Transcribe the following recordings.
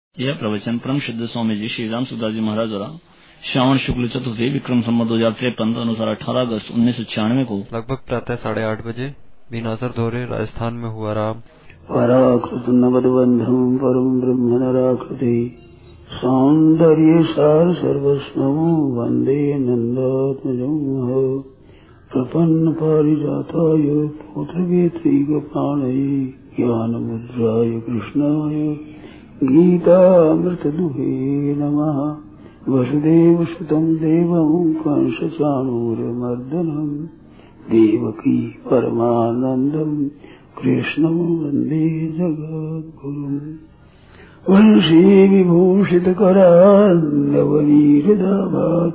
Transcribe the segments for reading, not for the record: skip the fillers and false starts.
यह प्रवचन परम सिद्ध स्वामी जी श्री राम सुदास जी महाराज द्वारा श्रावण शुक्ल चतुर्थी विक्रम संवत 2053 अनुसार 18 अगस्त 1996 को लगभग प्रातः 8:30 बजे बीनासर धोरे राजस्थान में हुआ। राम पराकृतनवद्बन्धं परम ब्रह्म नराकृति सौन्दर्य सार सर्वस्वं वन्दे नन्दात्मजं प्रपन्न पारिजाताय पुत्रवेत्रैकपाणये ज्ञानमुद्राय कृष्णाय गीतामृतदुहे नमः। वसुदेवसुतं देवं कंसचाणूरमर्दनं देवकी परमानन्दं कृष्णं वन्दे जगद्गुरुम्। वंशी विभूषितकरान्नवनीहृदाभात्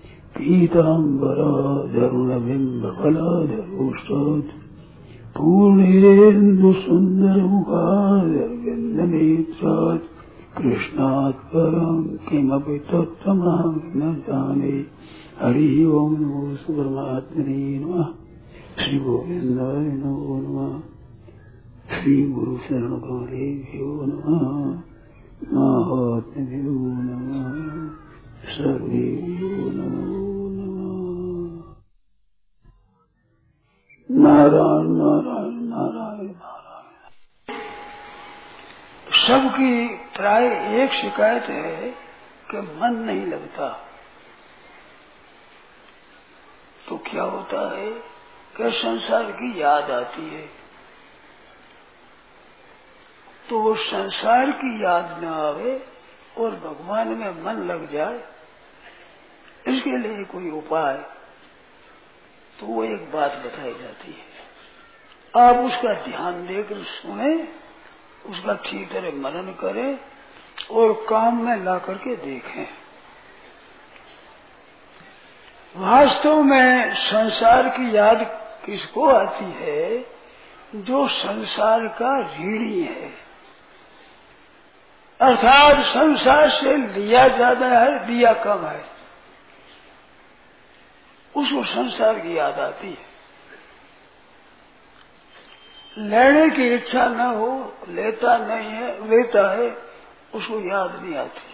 पीताम्बराधरुणबिम्बफलाधरोष्टात् पूर्णेन्दुसुन्दरमुखादरविन्दनेत्रात् कृष्णात् परं किमपि तत्त्वमहं न जाने। हरि ओं नमो परमात्मने नमः। श्री गोविन्दाय नमो नमः। श्री गुरु शरण गौरेभ्यो नमः। महात्म्यो नमः। सर्वेभ्यो नमो नमः। नारायण नारायण नारायण नारायण। सबकी प्राय एक शिकायत है कि मन नहीं लगता। तो क्या होता है कि संसार की याद आती है। तो वो संसार की याद न आवे और भगवान में मन लग जाए, इसके लिए कोई उपाय, तो वो एक बात बताई जाती है। आप उसका ध्यान देकर सुने, उसका ठीक तरह मनन करें और काम में ला करके देखें। वास्तव में संसार की याद किसको आती है? जो संसार का ऋणी है, अर्थात संसार से लिया ज्यादा है, दिया कम है, उसको संसार की याद आती है। लेने की इच्छा न हो, लेता नहीं है, लेता है, उसको याद नहीं आती।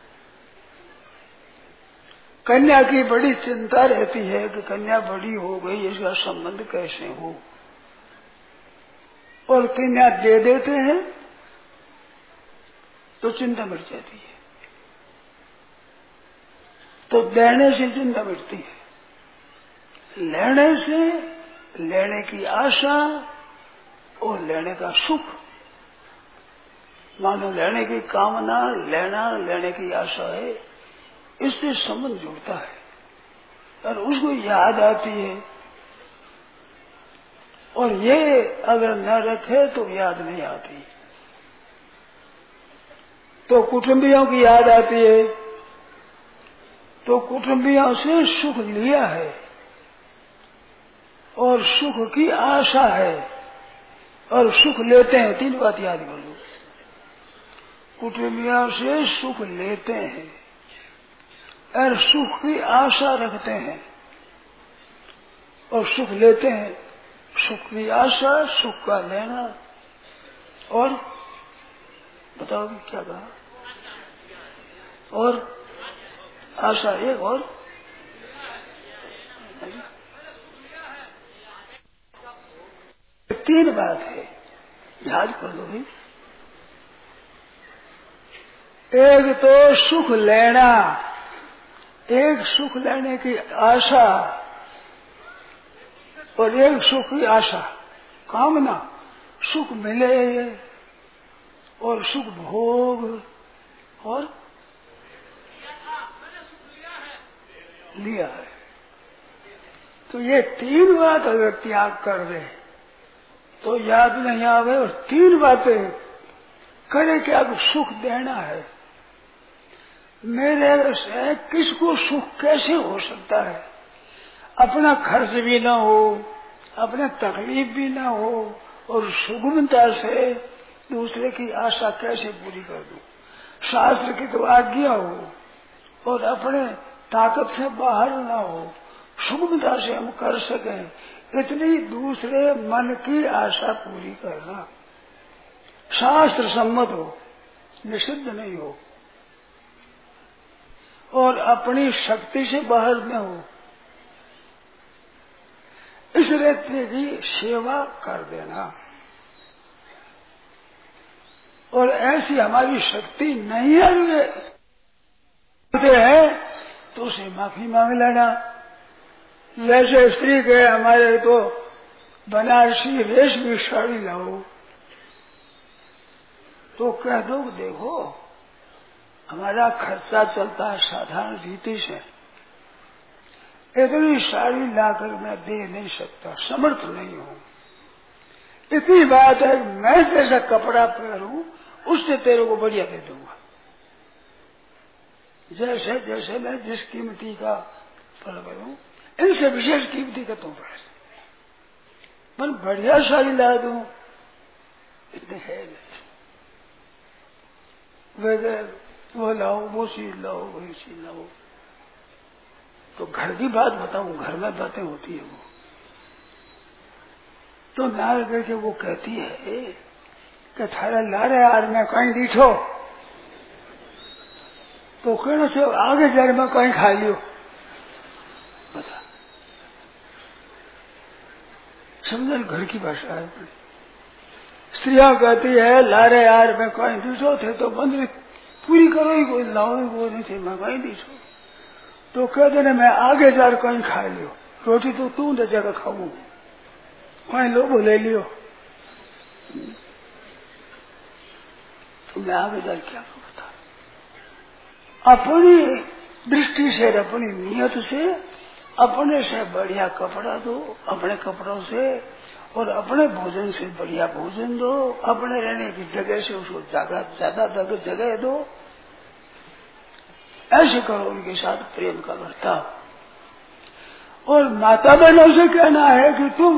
कन्या की बड़ी चिंता रहती है कि कन्या बड़ी हो गई, इसका संबंध कैसे हो, और कन्या दे देते हैं तो चिंता मिट जाती है। तो देने से चिंता मिटती है, लेने से लेने की आशा और लेने का सुख, मानो लेने की कामना, लेने की आशा है, इससे संबंध जुड़ता है और उसको याद आती है। और ये अगर न रखे तो याद नहीं आती। तो कुटुंबियों की याद आती है, तो कुटुंबियों से सुख लिया है और सुख की आशा है और सुख लेते हैं। तीन बात याद कर लो। कुटुंबियों से सुख लेते हैं और सुख की आशा रखते हैं और सुख लेते हैं। सुख की आशा, सुख का लेना, और बताओ क्या कहा? और आशा एक, और तीन बात है, याद कर लो भाई। एक तो सुख लेना, एक सुख लेने की आशा और एक सुख की आशा, कामना, सुख मिले और सुख भोग, और लिया है। तो ये तीन बात अगर त्याग कर दे तो याद नहीं आवे। और तीन बातें करे कि अब सुख देना है, मेरे से किसको सुख कैसे हो सकता है? अपना खर्च भी ना हो, अपने तकलीफ भी ना हो, और सुगमता से दूसरे की आशा कैसे पूरी कर दूं? शास्त्र की तो आज्ञा हो और अपने ताकत से बाहर ना हो, सुगमता से हम कर सकें, इतनी दूसरे मन की आशा पूरी करना शास्त्र सम्मत हो। निषिद्ध नहीं हो और अपनी शक्ति से बाहर न हो, इस रहते की सेवा कर देना। और ऐसी हमारी शक्ति नहीं है तो उसे माफी मांग लेना। जैसे स्त्री कहे हमारे तो बनारसी रेशमी साड़ी लाओ, तो कह दो देखो हमारा खर्चा चलता है साधारण रीति से, इतनी साड़ी लाकर मैं दे नहीं सकता, समर्थ नहीं हूं। इतनी बात है मैं जैसा कपड़ा पहनूं उससे तेरे को बढ़िया दे दूंगा, जैसे जैसे मैं जिस कीमती का फल करूं इनसे विशेष कीमती का तुम पहन, पर बढ़िया साड़ी ला दूं इतने है नहीं। वैसे वो लाओ, वो चीज लाओ, वही चीज लाओ। तो घर की बात बताऊं, घर में बातें होती है वो तो नाल करके वो कहती है कि थारा लारे यार मैं कहीं दीठो तो कहना से आगे जाने में कहीं खा लियो। बता समझल घर की भाषा है। स्त्रियां कहती है लारे यार मैं कहीं दीठो थे तो बंद पूरी करो ही कोई लाओ ही कोई नहीं थे मैं कहीं दीठो, तो कहते ना मैं आगे जार कहीं खा लियो, रोटी तो तू न जगह खाऊ कहीं लोगो ले लियो, तो मैं आगे जार क्या बता। अपनी दृष्टि से अपनी नियत से अपने से बढ़िया कपड़ा दो, अपने कपड़ों से और अपने भोजन से बढ़िया भोजन दो, अपने रहने की जगह से उसको ज्यादा जगह दो। ऐसे करो उनके साथ प्रेम का बर्ताव। और माता बहनों से कहना है कि तुम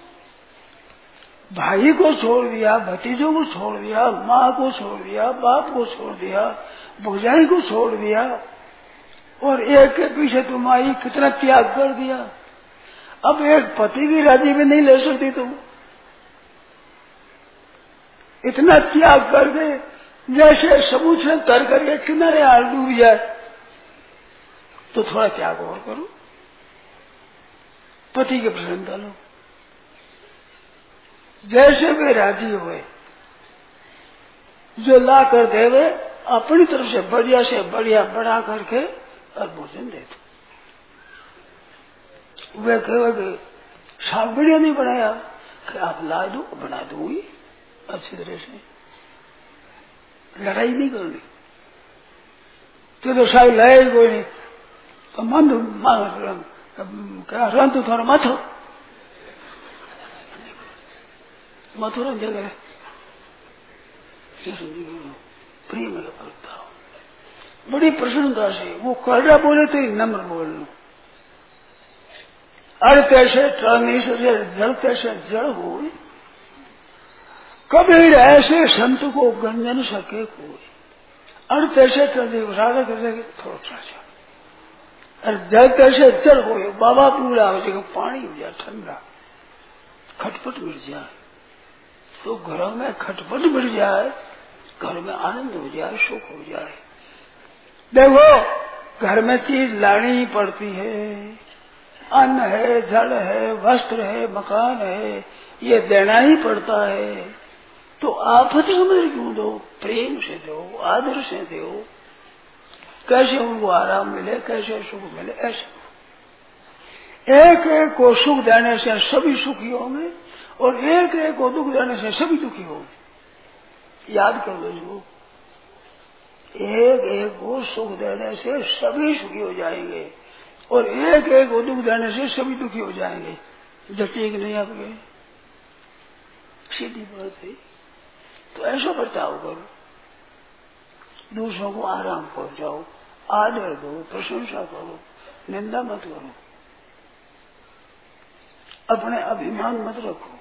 भाई को छोड़ दिया, भतीजों को छोड़ दिया, माँ को छोड़ दिया, बाप को छोड़ दिया, भौजाई को छोड़ दिया और एक के पीछे तुम आई, कितना त्याग कर दिया। अब एक पति की राजी में नहीं ले सकती तुम, इतना त्याग कर दे जैसे समुद्र से तर करके किनारे हाल डूब जाए, तो थोड़ा त्याग और करो, पति के प्रसन्नता लो। जैसे वे राजी हुए जो ला कर देवे अपनी तरफ से बढ़िया बढ़ा करके और भोजन दे दो। वे कहे साग बढ़िया नहीं बनाया कि आप ला दो, बना दूंगी अच्छी तरह से, लड़ाई नहीं करनी। तो साग लाए कोई नहीं तो मन क्या रन तो थोड़ा मथुरा जगह प्रेम करता हूं बड़ी प्रसन्नता से। वो कड़रा बोले तो नम्र बोल लो, अड़ कैसे नहीं सके जल कैसे जड़ हो, कबीर ऐसे संत को गंजन सके कोई, अड़ कैसे राधा कर थोड़ा सा, और जल कैसे जल हो, बाबा पूरा हो जाएगा, पानी हो जाए ठंडा, खटपट मिल जाए तो घरों में खटपट मिल जाए, घर में आनंद हो जाए, सुख हो जाए। देखो घर में चीज लानी ही पड़ती है, अन्न है, जल है, वस्त्र है, मकान है, ये देना ही पड़ता है। तो आफत समझ क्यों दो, प्रेम से दो, आदर से दो, कैसे उनको आराम मिले, कैसे सुख मिले, ऐसे एक एक को सुख देने से सभी सुखी होंगे और एक एक को दुख देने से सभी दुखी होंगे। याद कर लो इसको, एक एक को सुख देने से सभी सुखी हो जाएंगे और एक एक को दुख देने से सभी दुखी हो जाएंगे। जचेगी नहीं आपके, सीधी बात है। तो ऐसा बर्ताव करो, दूसरों को आराम पहुंचाओ, आदर दो, प्रशंसा करो, निंदा मत करो, अपने अभिमान मत रखो।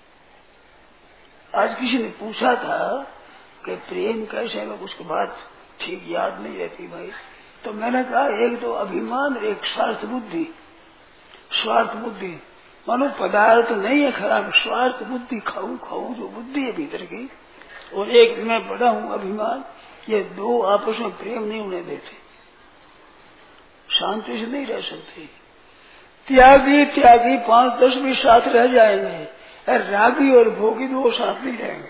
आज किसी ने पूछा था कि प्रेम कैसे है, उसके बाद ठीक याद नहीं रहती भाई, तो मैंने कहा एक तो अभिमान, एक स्वार्थ बुद्धि। स्वार्थ बुद्धि मानो पदार्थ नहीं है खराब, स्वार्थ बुद्धि, खाऊं जो बुद्धि है भीतर की, और एक मैं बड़ा हूं अभिमान, ये दो आपस में प्रेम नहीं होने देते, शांति से नहीं रह सकते। त्यागी त्यागी 5-10 भी साथ रह जाएंगे, रागी और भोगी दो साथ नहीं रहेंगे।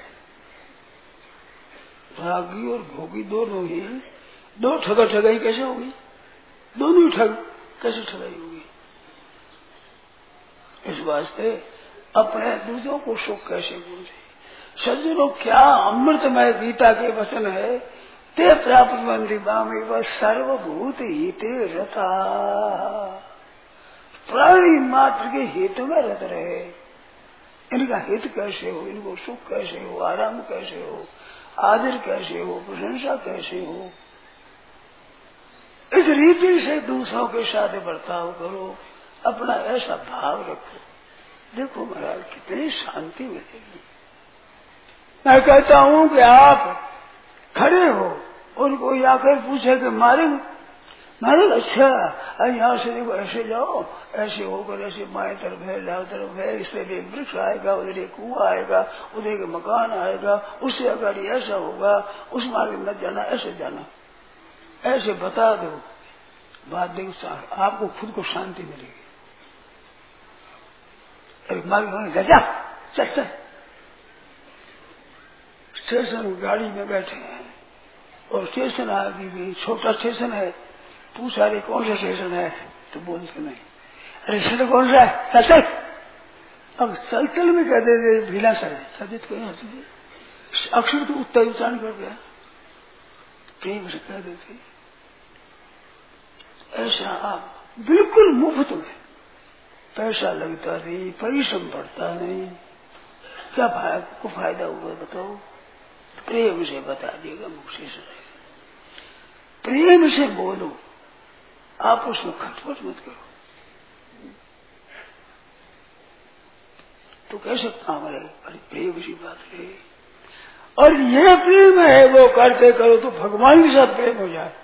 रागी और भोगी दोनों ही, दो ठगाई कैसे होगी? दोनों ही ठग, कैसे ठगाई होगी? इस वास्ते अपने दूसरों को सुख कैसे पूछे? सज्जनों, क्या अमृतमय गीता के वचन है, ते प्राप्त बंदी बामी व सर्वभूत हिते रता। प्राणी मात्र के हित में रत रहे। इनका हित कैसे हो, इनको सुख कैसे हो, आराम कैसे हो, आदर कैसे हो, प्रशंसा कैसे हो, इस रीति से दूसरों के साथ बर्ताव करो, अपना ऐसा भाव रखो। देखो महाराज कितनी शांति मिलेगी। मैं कहता हूं कि आप खड़े हो और कोई आकर पूछे कि मारे अच्छा यहाँ से देखो ऐसे जाओ, ऐसे होकर ऐसे बाएं तरफ है, दाएं तरफ है, इससे एक वृक्ष आएगा, उधर एक कुआं आएगा, उधर एक मकान आएगा, उससे अगर ऐसा होगा, उस मार्ग में जाना, ऐसे जाना, ऐसे बता दो, बात देखो आपको खुद को शांति मिलेगी। एक मार्ग जा चल स्टेशन गाड़ी में बैठे हैं और स्टेशन आगे भी छोटा स्टेशन है, पूछा रहे कौन सा स्टेशन है, तो बोलते नहीं, अरे स्टेशन कौन सा है, चल चल। अब चल चल में कह दे भीला सर है, सदित को अक्षर तो उत्तर उच्चारण कर गया, प्रेम से कह देते। ऐसा आप बिल्कुल मुफ्त में, पैसा लगता नहीं, परिश्रम पड़ता नहीं, क्या फायदा हुआ बताओ? प्रेम से बता देगा, मुख से सुनेगा। प्रेम से बोलो, आप उसमें खटपट मत करो, तो कैसे काम रहे? अरे प्रेम की बात रहे, और ये प्रेम है वो करते करो तो भगवान के साथ प्रेम हो जाए।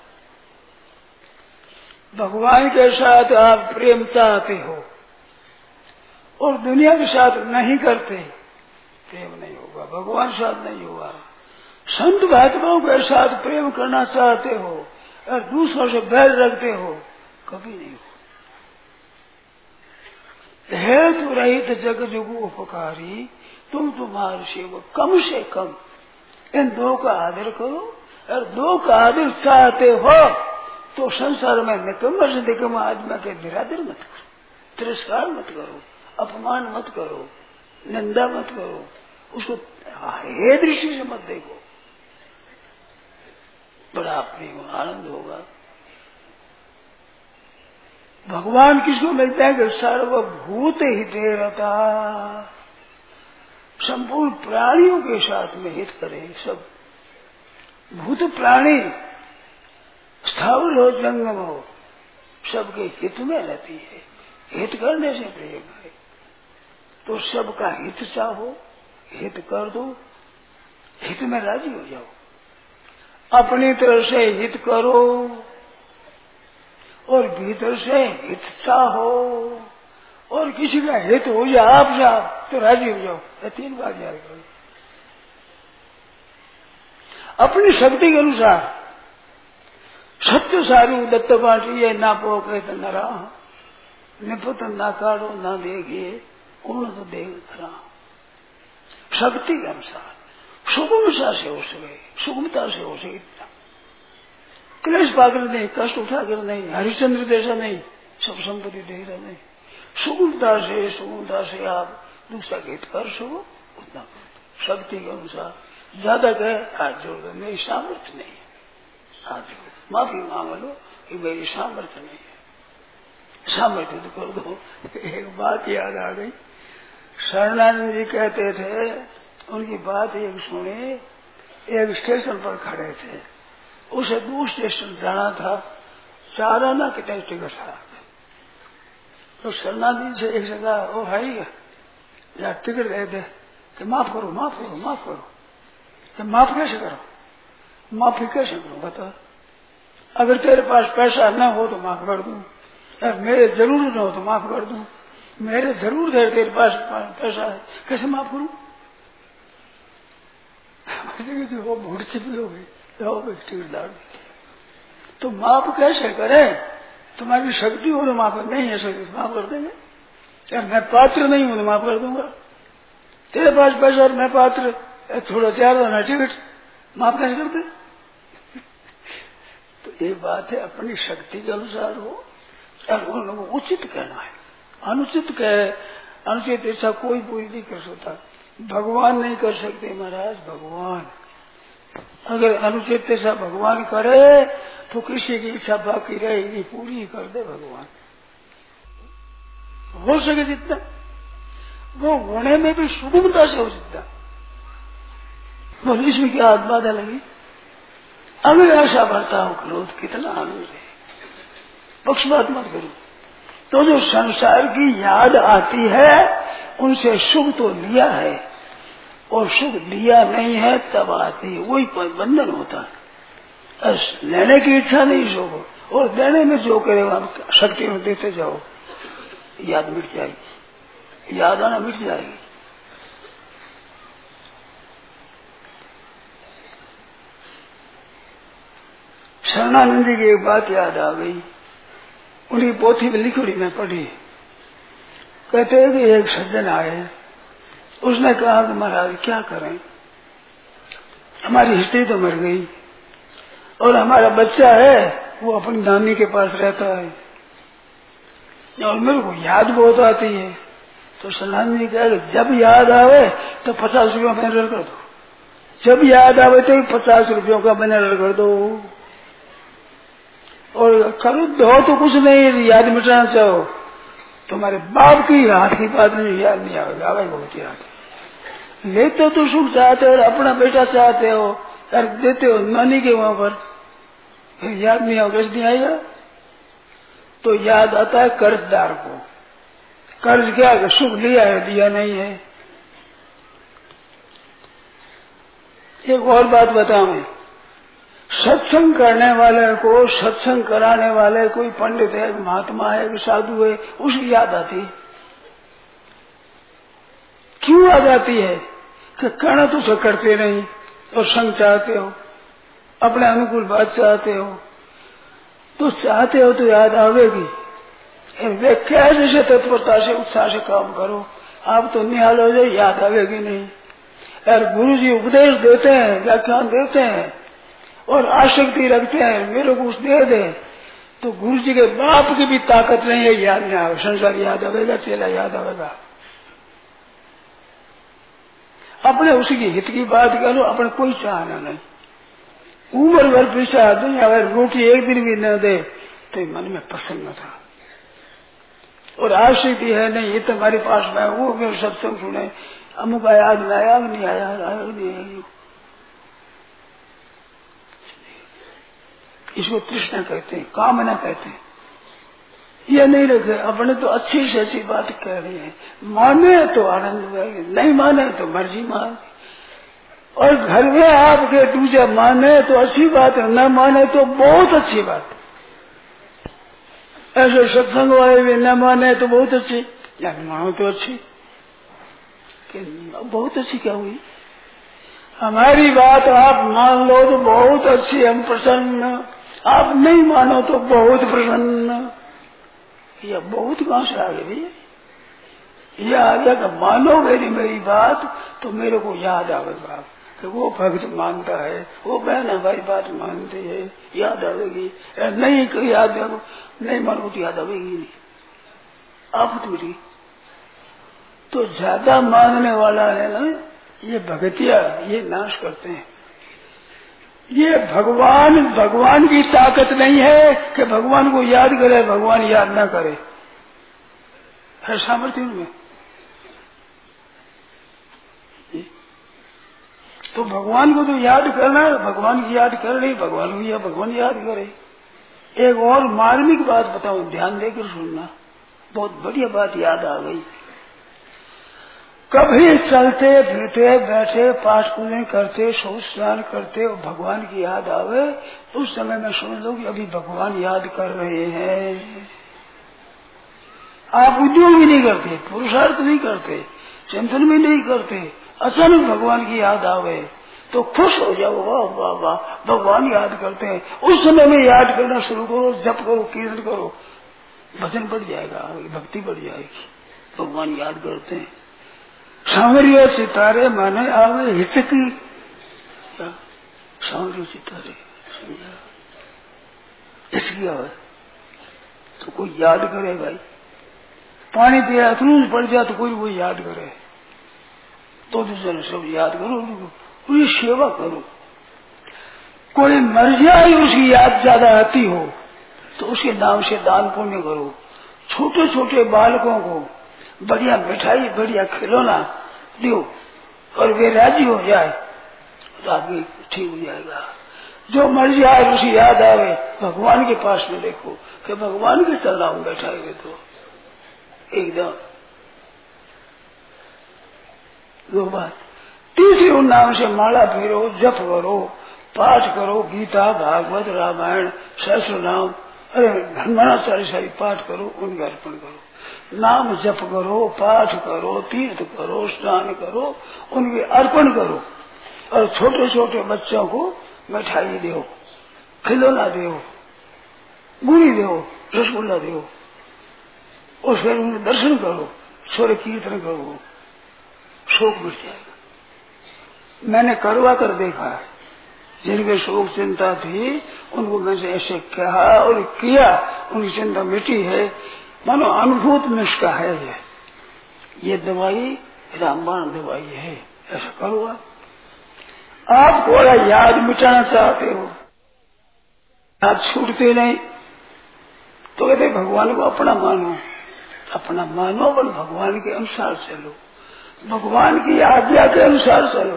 भगवान के साथ आप प्रेम चाहते हो और दुनिया के साथ नहीं करते, प्रेम नहीं होगा, भगवान के साथ नहीं होगा। संत महात्माओं के साथ प्रेम करना चाहते हो और दूसरों से बैर रखते हो, कभी नहीं हो। हेतु रहित जग जुगु उपकारी, तुम तुम्हारे सेवक, कम से कम इन दो का आदर करो। और दो का आदर चाहते हो तो संसार में निकम्मा से निकम्मा आदमी के निरादर मत करो, तिरस्कार मत करो, अपमान मत करो, निंदा मत करो, उसको हे दृष्टि से मत देखो, बड़ा प्रेम आनंद होगा। भगवान किसको मिलता है कि सर्वभूत हिते रता, संपूर्ण प्राणियों के साथ में हित करे। सब भूत प्राणी स्थावर हो जंगम हो, सबके हित में रहती है। हित करने से प्रेम है, तो सबका हित चाहो, हित कर दो, हित में राजी हो जाओ। अपनी तरफ से हित करो और भीतर से हित चाहो, और किसी का हित हो जाए आप जाओ तो राजी हो जाओ। ये 3 बात याद करो। अपनी शक्ति के अनुसार सत्य सारू दत्त बाटिए ना पोके तो न रहा, निपुत ना काढ़ो ना देखिए उन तो देख खरा। शक्ति के अनुसार सुगमता से हो सके, सुगमता से हो सके, क्लेश पाकर नहीं, कष्ट उठाकर नहीं, हरिश्चंद्र जैसा नहीं, सब संपत्ति दे रहा नहीं, सुगमता से आप दूसरा हित कर सको उतना शक्ति के अनुसार। ज्यादा कहे हाथ जोड़ दो, मेरी सामर्थ्य नहीं है, हाथ जोड़ माफी मांग लो कि मेरी सामर्थ्य नहीं है, सामर्थ्य तो कर दो। एक बात याद आ गई, शरणानंद जी कहते थे, उनकी बात एक सुने, एक स्टेशन पर खड़े थे, उसे दूसरे स्टेशन जाना था, 4 आना कितना टिकट था, तो शरणानंद जी से एक जगह ओ भाई या टिकट दे दे कि माफ करो माफ करो माफ करो। तो माफ कैसे करो, माफी कैसे करो बता? अगर तेरे पास पैसा न हो तो माफ कर दूं, मेरे जरूर न हो तो माफ कर दूं, मेरे जरूर है तेरे पास पैसा है, कैसे माफ करूं? वो भूट छिपी हो गई, तो माप कैसे करें? तुम्हारी शक्ति हो तो माप नहीं है, शक्ति माफ कर देंगे। क्या मैं पात्र नहीं हूं तो माफ कर दूंगा। तेरे पास पैसा मैं पात्र, थोड़ा ज्यादा टिकट माफ नहीं करते। तो ये बात है, अपनी शक्ति के अनुसार हो और उनको उचित कहना है। अनुचित कहे, अनुचित इच्छा कोई पूरी नहीं कर सकता। भगवान नहीं कर सकते महाराज, भगवान। अगर अनुचित इच्छा भगवान करे तो किसी की इच्छा बाकी रहेगी, पूरी कर दे भगवान। हो सके जितना वो होने में भी सुगमता से हो जितना। बोल इसमें क्या हाथ बाधा लगी? अगर ऐसा बर्ताव करो तो कितना आनंद है। पक्षपात मत करो। तो जो संसार की याद आती है उनसे सुख तो लिया है, और सुख लिया नहीं है तब आती है, वही बंधन होता है। लेने की इच्छा नहीं सुख, और देने में जो करे आप शक्ति में देते जाओ, याद मिट जाएगी, याद आना मिट जाएगी। शरणानंद जी की एक बात याद आ गई, उनकी पोथी में लिखी मैं पढ़ी। कहते हैं कि एक सज्जन आए, उसने कहा कि महाराज क्या करें, हमारी स्त्री तो मर गई और हमारा बच्चा है वो अपनी नानी के पास रहता है, और मेरे को याद बहुत आती है। तो सनातन जी कहे जब याद आवे तो 50 रुपयों का बैनर कर दो, जब याद आवे तो 50 रुपयों का बैनर कर दो, और करो दो तो कुछ नहीं, याद मिटाना चाहो तुम्हारे बाप की हाथ की बात नहीं, याद नहीं आवेगा, आवेगा बहुत याद। लेते तो सुख चाहते हो और अपना बेटा चाहते हो और देते हो नानी के वहां पर, फिर याद नहीं आओ, कैसे नहीं आएगा? तो याद आता है कर्जदार को। कर्ज क्या है? सुख लिया है, दिया नहीं है। एक और बात बताऊं, सत्संग करने वाले को, सत्संग कराने वाले कोई पंडित है, महात्मा है, साधु है, उसकी याद आती है। क्यों याद आती है? कि करना तो सब करते नहीं और संग चाहते हो, अपने अनुकूल बात चाहते हो, तो चाहते हो तो याद आवेगी। वे कैसे तत्परता से उत्साह से काम करो, आप तो निहाल हो जाए, याद आवेगी नहीं। और गुरु जी उपदेश देते हैं, व्याख्यान देते हैं और आसक्ति रखते हैं, मेरे को कुछ दे दे, तो गुरु जी के बाप की भी ताकत नहीं है, याद नहीं आवे। संसार याद आवेगा, चेला याद आवेगा। अपने उसी की हित की बात करो, अपने कोई चाहना नहीं। उम्र भर पीछा दुनिया अगर रोटी एक दिन भी न दे तो मन में प्रसन्न था, और आसक्ति है नहीं, ये तुम्हारे पास में वो मेरे सत्संग सुने, अमुक आया नहीं आया, नहीं आया, नहीं आया। इसको तृष्णा कहते हैं, कामना कहते हैं। ये नहीं रखे, अपने तो अच्छी से अच्छी बात कह रही है, माने तो आनंद हुआ, नहीं माने तो मर्जी मान। और घर में आपके दूसरे माने तो अच्छी बात है, न माने तो बहुत अच्छी बात। ऐसे सत्संग वाले भी न माने तो बहुत अच्छी, या मानो तो अच्छी, बहुत अच्छी क्या हुई? हमारी बात आप मान लो तो बहुत अच्छी, हम प्रसन्न, आप नहीं मानो तो बहुत प्रसन्न। यह बहुत कहां से आ गई? यह आ गया कि मानोगे नहीं मेरी बात तो मेरे को याद आवेगा कि वो भक्त मानता है, वो बहन हमारी बात मानती है, याद आवेगी। नहीं कोई याद नहीं मानो तो याद आवेगी नहीं, आप मेरी तो ज्यादा मानने वाला है ना, ये भगतिया ये नाश करते हैं। ये भगवान की ताकत नहीं है कि भगवान को याद करे, भगवान याद ना करे, है सामर्थ्य उनमें। तो भगवान को तो याद करना है, भगवान की याद कर रही, भगवान को या भगवान याद करे। एक और मार्मिक बात बताऊं, ध्यान देकर सुनना, बहुत बढ़िया बात याद आ गई। कभी चलते फिरते बैठे पाठ पूजन करते शौच स्नान करते और भगवान की याद आवे तो उस समय में समझ लो कि अभी भगवान याद कर रहे हैं। आप उद्योग भी नहीं करते, पुरुषार्थ नहीं करते, चिंतन भी नहीं करते, अचानक भगवान की याद आवे तो खुश हो जाओ, वाह वाह वाह, भगवान याद करते हैं। उस समय में याद करना शुरू करो, जप करो, कीर्तन करो, भजन बढ़ जाएगा, भक्ति बढ़ जाएगी। भगवान याद करते हैं। सांवरिया सितारे माने आवे हित की, सांवरिया सितारे इसकी आवे तो कोई याद करे भाई। पानी पिया क्रूज पड़ जाए तो कोई याद करे, तो दूसरे सब याद करो, पूरी सेवा करो। कोई मर जाए उसकी याद ज्यादा आती हो तो उसके नाम से दान पुण्य करो। छोटे छोटे बालकों को बढ़िया मिठाई, बढ़िया खिलौना दो और वे राजी हो जाए तो आगे ठीक हो जाएगा। जो मर जाए उसी याद आवे, भगवान के पास में देखो कि भगवान के चरणों में बैठा है तो एकदम। दो बात। तीसरी उन नाम से माला फेरो, जप करो, पाठ करो, गीता, भागवत, रामायण, सहस्र नाम, अरे हनुमान चालीसा पाठ करो, उनका अर्पण करो। नाम जप करो, पाठ करो, तीर्थ करो, स्नान करो, उनके अर्पण करो। और छोटे छोटे बच्चों को मिठाई दो, खिलौना दो, गुड़ी दो, रसगुल्ला दो, और फिर उनके दर्शन करो, स्वर कीर्तन करो, शोक मिट जाएगा। मैंने करवा कर देखा है, जिनके शोक चिंता थी उनको मैंने ऐसे कहा और किया, उनकी चिंता मिटी है। मानो अनुभूत निष्ठा है ये दवाई रामबाण दवाई है। ऐसा करो आप थोड़ा याद मिटाना चाहते हो, याद छूटते नहीं तो कहते भगवान को अपना मानो, अपना मानो और भगवान के अनुसार चलो, भगवान की आज्ञा के अनुसार चलो,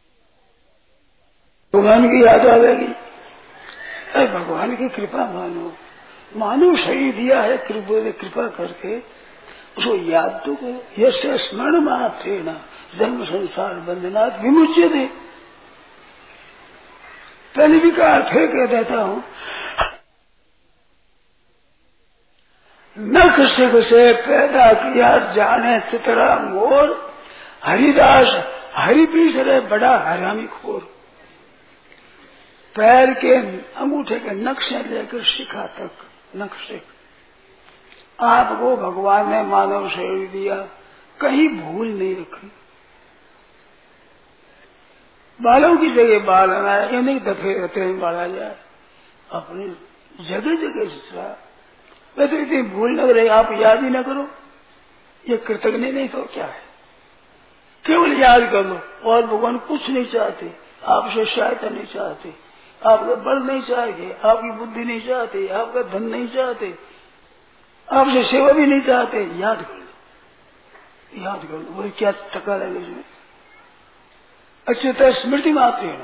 भगवान की याद आवेगी। अरे भगवान की कृपा मानो, मानो शरीर दिया है कृपा करके उसको याद तो करो। यश स्मरण मात्रेण जन्म संसार बंधनात् विमुच्यते। पहले भी कहा, फिर कह देता हूं, नख सिख से पैदा किया जाने चितरा मोर, हरिदास हरि पीस रहे बड़ा हरामी खोर। पैर के अंगूठे के नख से लेकर शिखा तक, नख सिख आपको भगवान ने मानव शरीर दिया, कहीं भूल नहीं रखी। बालों की जगह बाल आना, ये नहीं दफे रहते हैं बाला जाए, अपने जगह जगह से। वैसे इतनी भूल लग रही, आप याद ही ना करो, ये कृतज्ञ नहीं तो क्या है। केवल याद कर लो, और भगवान कुछ नहीं चाहते, आपसे सहायता नहीं चाहते, आपका बल नहीं चाहते, आपकी बुद्धि नहीं चाहते, आपका धन नहीं चाहते, आपसे सेवा भी नहीं चाहते। याद कर लो, याद कर लो, वो क्या टका लगे इसमें। अच्युत स्मृति मात्रेण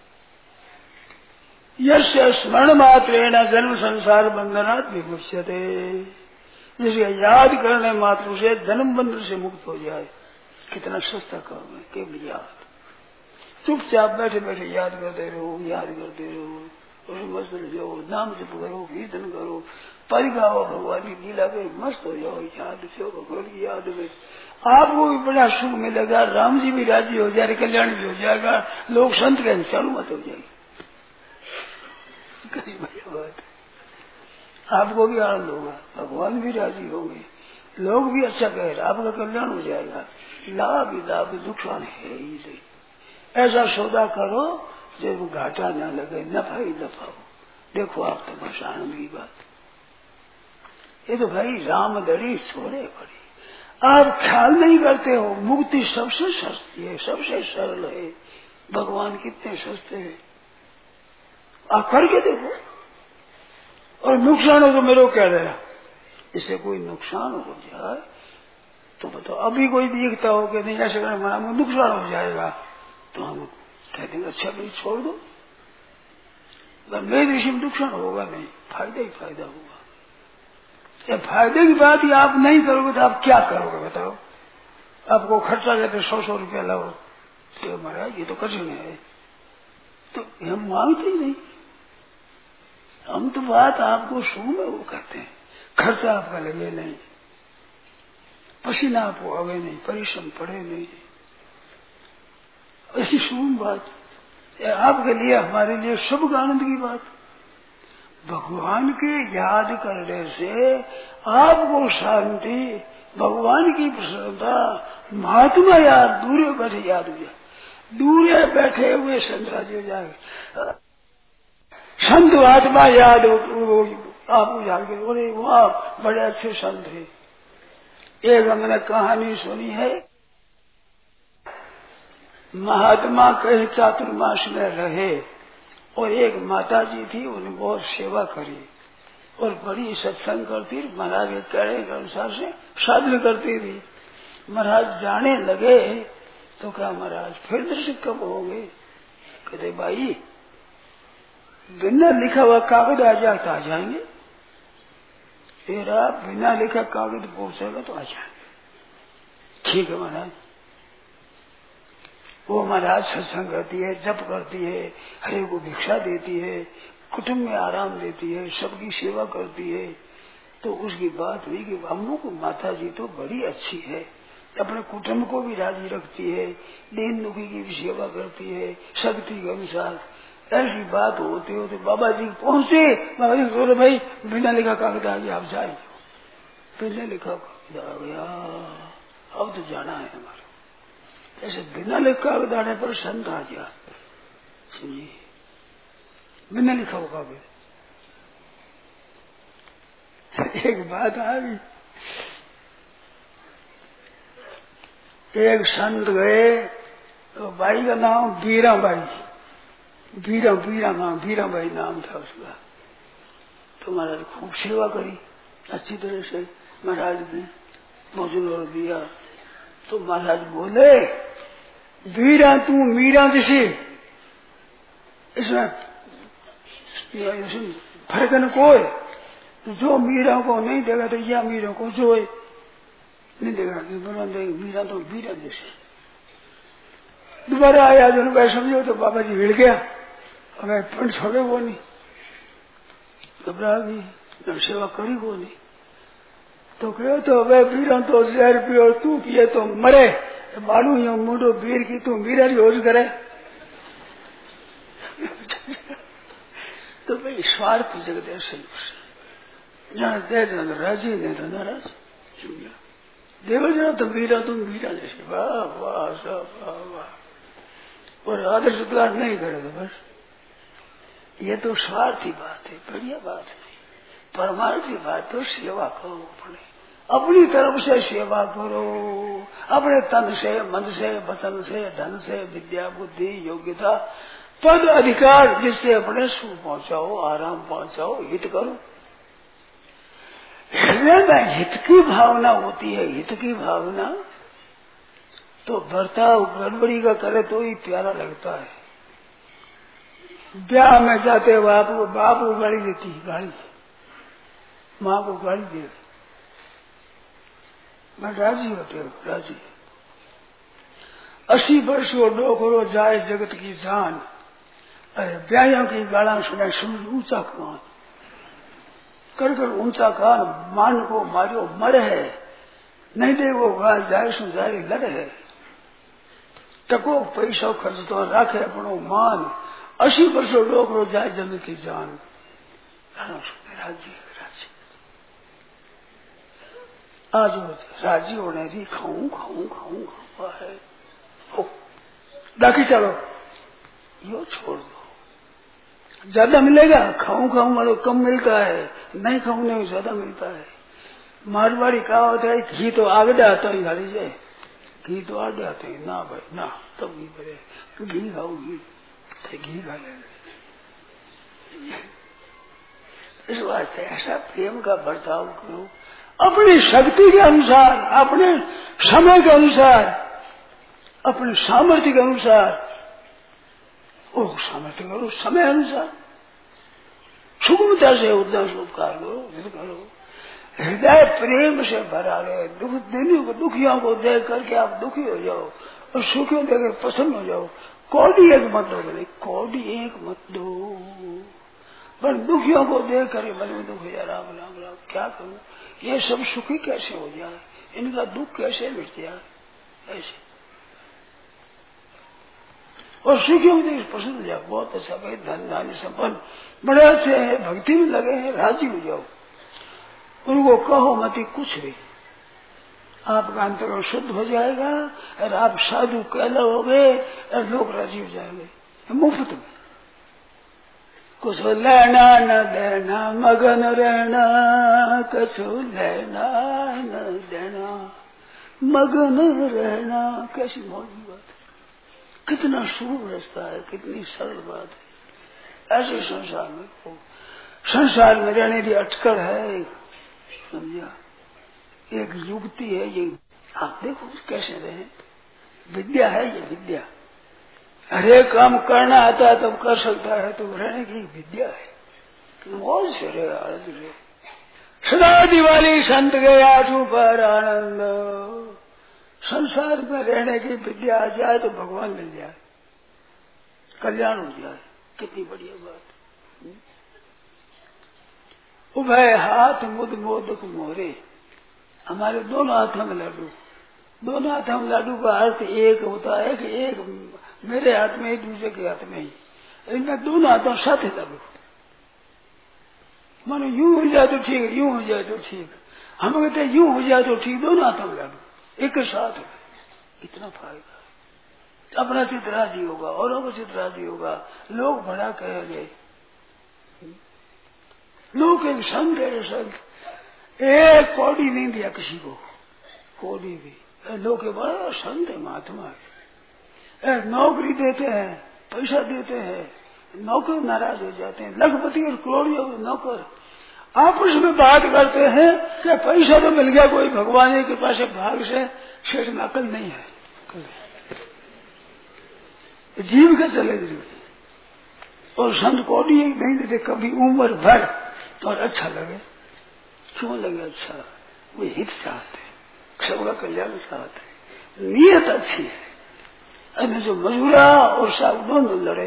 यश स्मरण मात्रेण जन्म संसार बंधनात् विमुच्यते। जिसका याद करने मात्र से जन्म बंधन से मुक्त हो जाए। कितना सस्ता काम है, केवल याद। चुपचाप बैठे बैठे याद करते रहो, याद करते रहो, और मस्त हो जाओ, नाम जप करो, कीर्तन करो, परिगाओ, भगवान की लीला पे मस्त हो जाओ, याद से भगवान की याद में आपको भी बड़ा सुख मिलेगा। राम जी भी राजी हो जाए, कल्याण भी हो जाएगा, लोग संत के चालू मत हो जाएगी। बात आपको भी आनंद होगा, भगवान भी राजी होंगे, लोग भी अच्छा कह रहे, आपका कल्याण हो जाएगा। लाभ ही लाभ, नुकसान है ही नहीं। ऐसा सौदा करो जब घाटा न लगे, नफा ही नफा हो। देखो आप तमाशा आनंद की बात। ये तो भाई रामदरी सोने पड़ी, आप ख्याल नहीं करते हो। मुक्ति सबसे सस्ती है, सबसे सरल है। भगवान कितने सस्ते हैं, आप करके देखो। और नुकसान हो तो मेरे को कह रहे हैं, इससे कोई नुकसान हो जाए तो बताओ। अभी कोई देखता हो कि नहीं ऐसे करने मना नुकसान हो जाएगा तो हम कह देंगे अच्छा भाई छोड़ दो। मेरे दृष्टि में नुकसान होगा नहीं, फायदा ही फायदा होगा। जब फायदे की बात ही आप नहीं करोगे तो आप क्या करोगे बताओ। आपको खर्चा कहते 100 रुपया लाओ तो महाराज ये तो कठिन है, तो हम मांगते ही नहीं। हम तो बात आपको शुरू में वो कहते हैं, खर्चा आपका लगे नहीं, पसीना आपको आवे नहीं, परिश्रम पड़े नहीं, ऐसी शुरू बात। आपके लिए हमारे लिए शुभ आनंद की बात। भगवान के याद करने से आपको शांति, भगवान की प्रसन्नता, महात्मा याद दूर बैठे याद हो जाए, दूर बैठे हुए संत राजी हो जाए, संत महात्मा याद आपको याद कर बोले वहां बड़े अच्छे संत है। एक हमने कहानी सुनी है, महात्मा कहीं चातुर्मास में रहे और एक माता जी थी, उन्हें बहुत सेवा करी और बड़ी सत्संग करती, महाराज के कहने के अनुसार से साधन करती थी। महाराज जाने लगे तो क्या महाराज फिर दर्शन कब होंगे? कहते भाई बिना लिखा हुआ कागज आ जाता आ जाएंगे, फिर आप बिना लिखा कागज पहुंचेगा तो आ जाएंगे। ठीक है महाराज। वो महाराज सत्संग करती है, जप करती है, हरे को भिक्षा देती है, कुटुंब में आराम देती है, सबकी सेवा करती है। तो उसकी बात हुई कि हम लोग को माता जी तो बड़ी अच्छी है, अपने कुटुंब को भी राजी रखती है, दीन दुखी की भी सेवा करती है शक्ति के अनुसार। ऐसी बात होते होते बाबा जी पहुंचे, बाबा जी बोले भाई बिना लिखा कागज आ गया, आप जाइए। बिना लिखा कागज आ गया, अब तो जाना है हमारा। ऐसे बिना लिखा कागज आने पर संत आ गया, सुनिए बिना लिखा हुआ कागज। एक बात आ गई, एक संत गए तो बाई का नाम बीरा बाई, बीरा नाम, बीरा बाई नाम था उसका। तो महाराज खूब सेवा करी अच्छी तरह से, महाराज ने भोजन और दिया। तो महाराज बोले बीरा तू मीरा जैसे, इसमें फर्क न कोई, जो मीरा को नहीं देगा तो या मीरा को जो नहीं देगा कि मीरा तो बीरा जैसे। दोबारा आया जन भाई समझो तो बाबा जी हिल गया, हमें पण छोड़े वो नहीं, घबरा गई, जब सेवा करी वो नहीं। तो कहो तो હવે बीरा तो 1000 रुपये तू किए तो मरे, बालू यो मुंडो बीर की तू मीरा रोज करे। तो भाई स्वार्थ जगत ऐसे जहाँ दे जहाँ राजी नहीं तो नाराज देखो जरा तो मीरा तुम मीरा जैसे, वाह वाह सब वाह वाह। और आदर्श सत्कार नहीं करे तो बस ये तो स्वार्थी बात है, बढ़िया बात नहीं। परमार्थी बात तो सेवा करो, अपनी तरफ से सेवा करो, अपने तन से, मन से, वचन से, धन से, विद्या बुद्धि योग्यता पद अधिकार जिससे अपने सुख पहुंचाओ, आराम पहुंचाओ, हित करो। हृदय में हित की भावना होती है, हित की भावना तो बर्ताव गड़बड़ी का करे तो ही प्यारा लगता है। ब्याह में जाते बाप को गाली देती, गाली माँ को गाली दे, मैं राजी होते हो राजी। 80 वर्ष वो डोकरो जाए जगत की जान, अरे ब्याहियों की गाला सुने सुन ऊंचा कान, कर कर ऊंचा कान, मान को मारो मर है, नहीं दे वो घास जाए सु जाए लड़ है। टको पैसा खर्च तो राखे अपनो मान, 80 वर्षों डोकरो जाए जगत की जान, राजी राजी। आज राजी होने री खाऊं खाऊं खाऊं खाऊं है, बाकी चलो यो छोड़ दो, ज्यादा मिलेगा खाऊं खाऊं वालों कम मिलता है, नहीं खाऊं नहीं ज्यादा मिलता है। मारवाड़ी कहावत है घी तो आगे आता ही गाली जाए, घी तो आगे आते ही ना भाई ना, तब घी बने तो घी खाऊंगी घी खा ले। इस वास्ते ऐसा प्रेम का बर्ताव करो, अपनी शक्ति के अनुसार, अपने समय के अनुसार, अपने सामर्थ्य के अनुसार, ओ सामर्थ्य करो, समय अनुसार सुगमता से उद्देश्य उपकार करो। हृदय प्रेम से भरा रहे, दुखियों को देख करके आप दुखी हो जाओ और सुखियों देख कर प्रसन्न हो जाओ। कौड़ी एक मत दो, कौड़ी एक मत दो, पर दुखियों को देख कर मन में दुख हो जाए, राम राम राम क्या करूं, ये सब सुखी कैसे हो जाए, इनका दुख कैसे मिट जाए। ऐसे और सुखियों को देख पसंद हो जाओ, बहुत अच्छा भाई, धन धान्य संपन्न बड़े अच्छे हैं, भक्ति में लगे हैं, राजी हो जाओ। उनको कहो मत कुछ भी, आपका अंतरण शुद्ध हो जाएगा और आप साधु कहलाओगे और लोग राजी हो जाएंगे मुफ्त में। कुछ लेना न देना, मगन रहना, कुछ लेना न देना, मगन रहना। कैसी मौज बात है, कितना शुभ रास्ता है, कितनी सरल बात है। ऐसे संसार में रहने की अटकल है, समझा। एक युक्ति है ये, आप देखो कैसे रहे, विद्या है ये, विद्या हर एक काम करना आता है तब कर सकता है, तो रहने की विद्या है। मौज से रहे, सदा दिवाली संत गया छू पर आनंद। संसार में रहने की विद्या आ जाए तो भगवान मिल जाए, कल्याण हो जाए, कितनी बढ़िया बात। उभय हाथ मुद मोदक मोरे, हमारे दोनों हाथों में लड्डू, दोनों हाथों में लड्डू का अर्थ एक होता है कि एक मेरे हाथ में, दूसरे के हाथ में ही, इनमें दोनों हाथों साथ लड्डू। मानो यूं हो जाए तो ठीक, यूं हो जाए तो ठीक, हम कहते यूं हो जाए तो ठीक, दोनों हाथों में लड्डू एक साथ है, इतना फायदा। अपना चित राजी होगा, औरों का चित राजी होगा, लोग बड़ा कहेंगे। लोग एक संत है, संत एक कौड़ी नहीं दिया किसी को, कौड़ी भी, लोग के बड़ा संत है, महात्मा है। नौकरी देते हैं, पैसा देते हैं, नौकर नाराज हो जाते हैं, लखपति और करोड़ियों नौकर आपस में बात करते हैं कि पैसा तो मिल गया, कोई भगवान के पास भाग से शेष नकल नहीं है, जीव के चले गए। और संत कौड़ी नहीं देते कभी उम्र भर, तो अच्छा लगे, क्यों लगे अच्छा, वे हित चाहते हैं, सबका कल्याण चाहते हैं, नियत अच्छी है। अन्य जो मजूरा और साहब दोनों लड़े,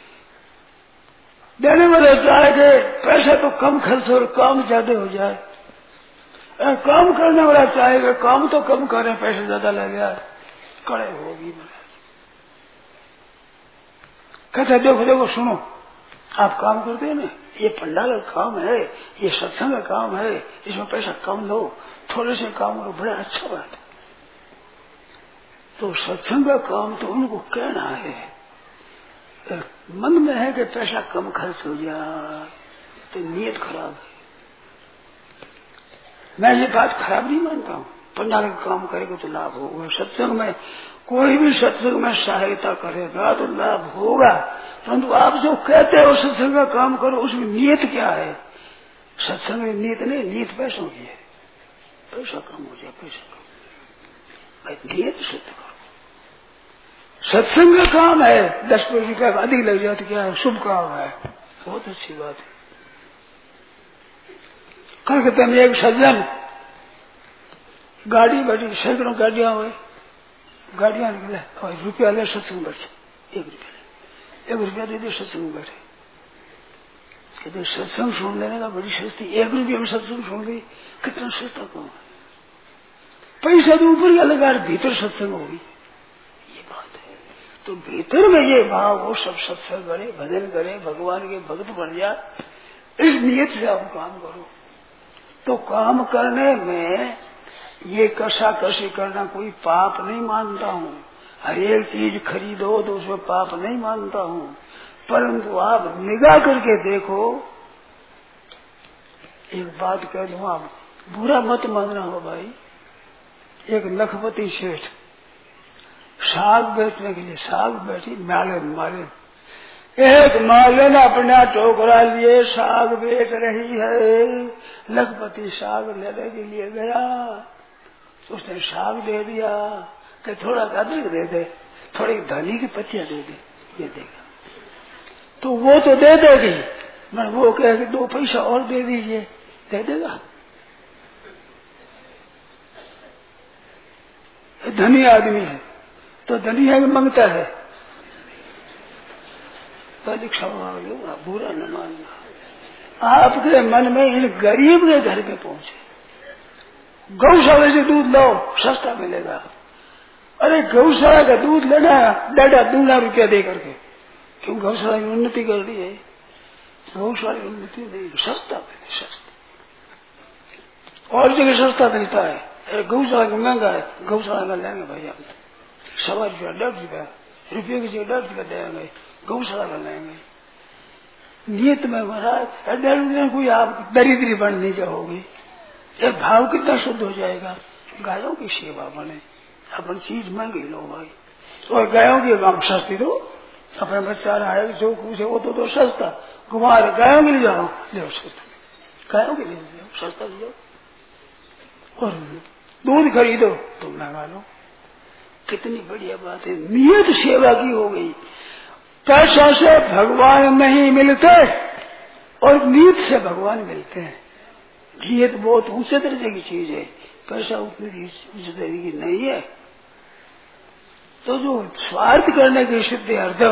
देने वाले चाहे कि पैसा तो कम खर्च और काम ज्यादा हो जाए, काम करने वाला चाहेगा काम तो कम करे, पैसा ज्यादा लगे, कड़े होगी। कहते देखो देखो सुनो, आप काम करते हैं ना, ये पंडाल का काम है, ये सत्संग का काम है, इसमें पैसा कम लो, थोड़े से काम लो, बड़ा अच्छा बात है। तो सत्संग का काम तो उनको कहना है, मन में है कि पैसा कम खर्च हो जाए, तो नीयत खराब है। मैं ये बात खराब नहीं मानता हूँ, पंडाल का काम करेगा तो लाभ होगा, सत्संग में कोई भी सत्संग में सहायता करेगा तो लाभ होगा, परंतु आप जो कहते हो सत्संग का काम करो, उसमें नियत क्या है? सत्संग में नियत नहीं, नियत पैसों की है, पैसा कम हो जाए, पैसा कम, नियत शुद्ध करो। सत्संग का काम है, 10 रुपये अधिक लग जाए तो क्या है, शुभ काम है, बहुत अच्छी बात है। कलकत्ता में एक सज्जन गाड़ी बैठी, सैकड़ों गाड़ियां हुए, गाड़ियां निकले और रुपया ले सत्संग बैठे, 1 रुपया दे दे सत्संग बैठे। कहते सत्संग सुन लेने का बड़ी सस्ती, 1 रुपये में सत्संग सुन ली, कितना सस्ता काम है। पैसा तो ऊपर का लगा, भीतर सत्संग होगी, ये बात है। तो भीतर में ये भाव हो, सब सत्संग करे, भजन करे, भगवान के भक्त बन जाए, इस नियत से आप काम करो। तो काम करने में ये कशाकशी करना कोई पाप नहीं मानता हूँ, हर एक चीज खरीदो तो उसमें पाप नहीं मानता हूँ, परंतु आप निगाह करके देखो। एक बात कह दूं, आप बुरा मत मानना हो भाई। एक लखपति सेठ साग बेचने के लिए, साग बेची माले माले, एक माले ने अपना टोकरा लिए साग बेच रही है। लखपति साग लेने के लिए गया, उसने साग दे दिया कि थोड़ा अदरक दे दे, थोड़ी धनी की पत्तियां दे दे, ये देगा। तो वो तो दे देगी, मैं वो कहे कि 2 पैसा और दे दीजिए, दे देगा। धनी आदमी है तो धनी है कि मांगता है, परीक्षा बुरा न मानना। आपके मन में इन गरीब के घर में पहुंचे, गौशाला से दूध लो, सस्ता मिलेगा, अरे गौशाला का दूध लेना डाढ़ा ₹2 दे करके, क्यों गौशाला की उन्नति कर रही है। गौशाला की उन्नति नहीं, सस्ता मिले, सस्ता और जगह सस्ता मिलता है। अरे गौशाला का महंगा है, गौशाला में लेंगे भाई हम ₹1.25 ₹1.5 की जगह ₹1.5 देंगे, गौशाला में लेंगे। नियत में महाराज ₹1.5 कोई आप दरिद्री बन नहीं जाओगे। ये भाव कितना शुद्ध हो जाएगा। गायों की सेवा बने, अपन चीज महंगी लो भाई, और गायों की काम सस्ती दो। अपने बच्चा रहा है जो कुछ है वो तो सस्ता, कुमार गायों के लिए जाओ, ले सस्ता, गायों के लिए जाओ, सस्ता ले जाओ। और दूध खरीदो तो महंगा लो। कितनी बढ़िया बात है, नियत सेवा की हो गई। पैसों से भगवान नहीं मिलते और नीत से भगवान मिलते हैं। नियत बहुत ऊंचे दर्जे की चीज है, पैसा उतनी ऊंचे दर्जे की नहीं है। तो जो स्वार्थ करने की सिद्धि हरदम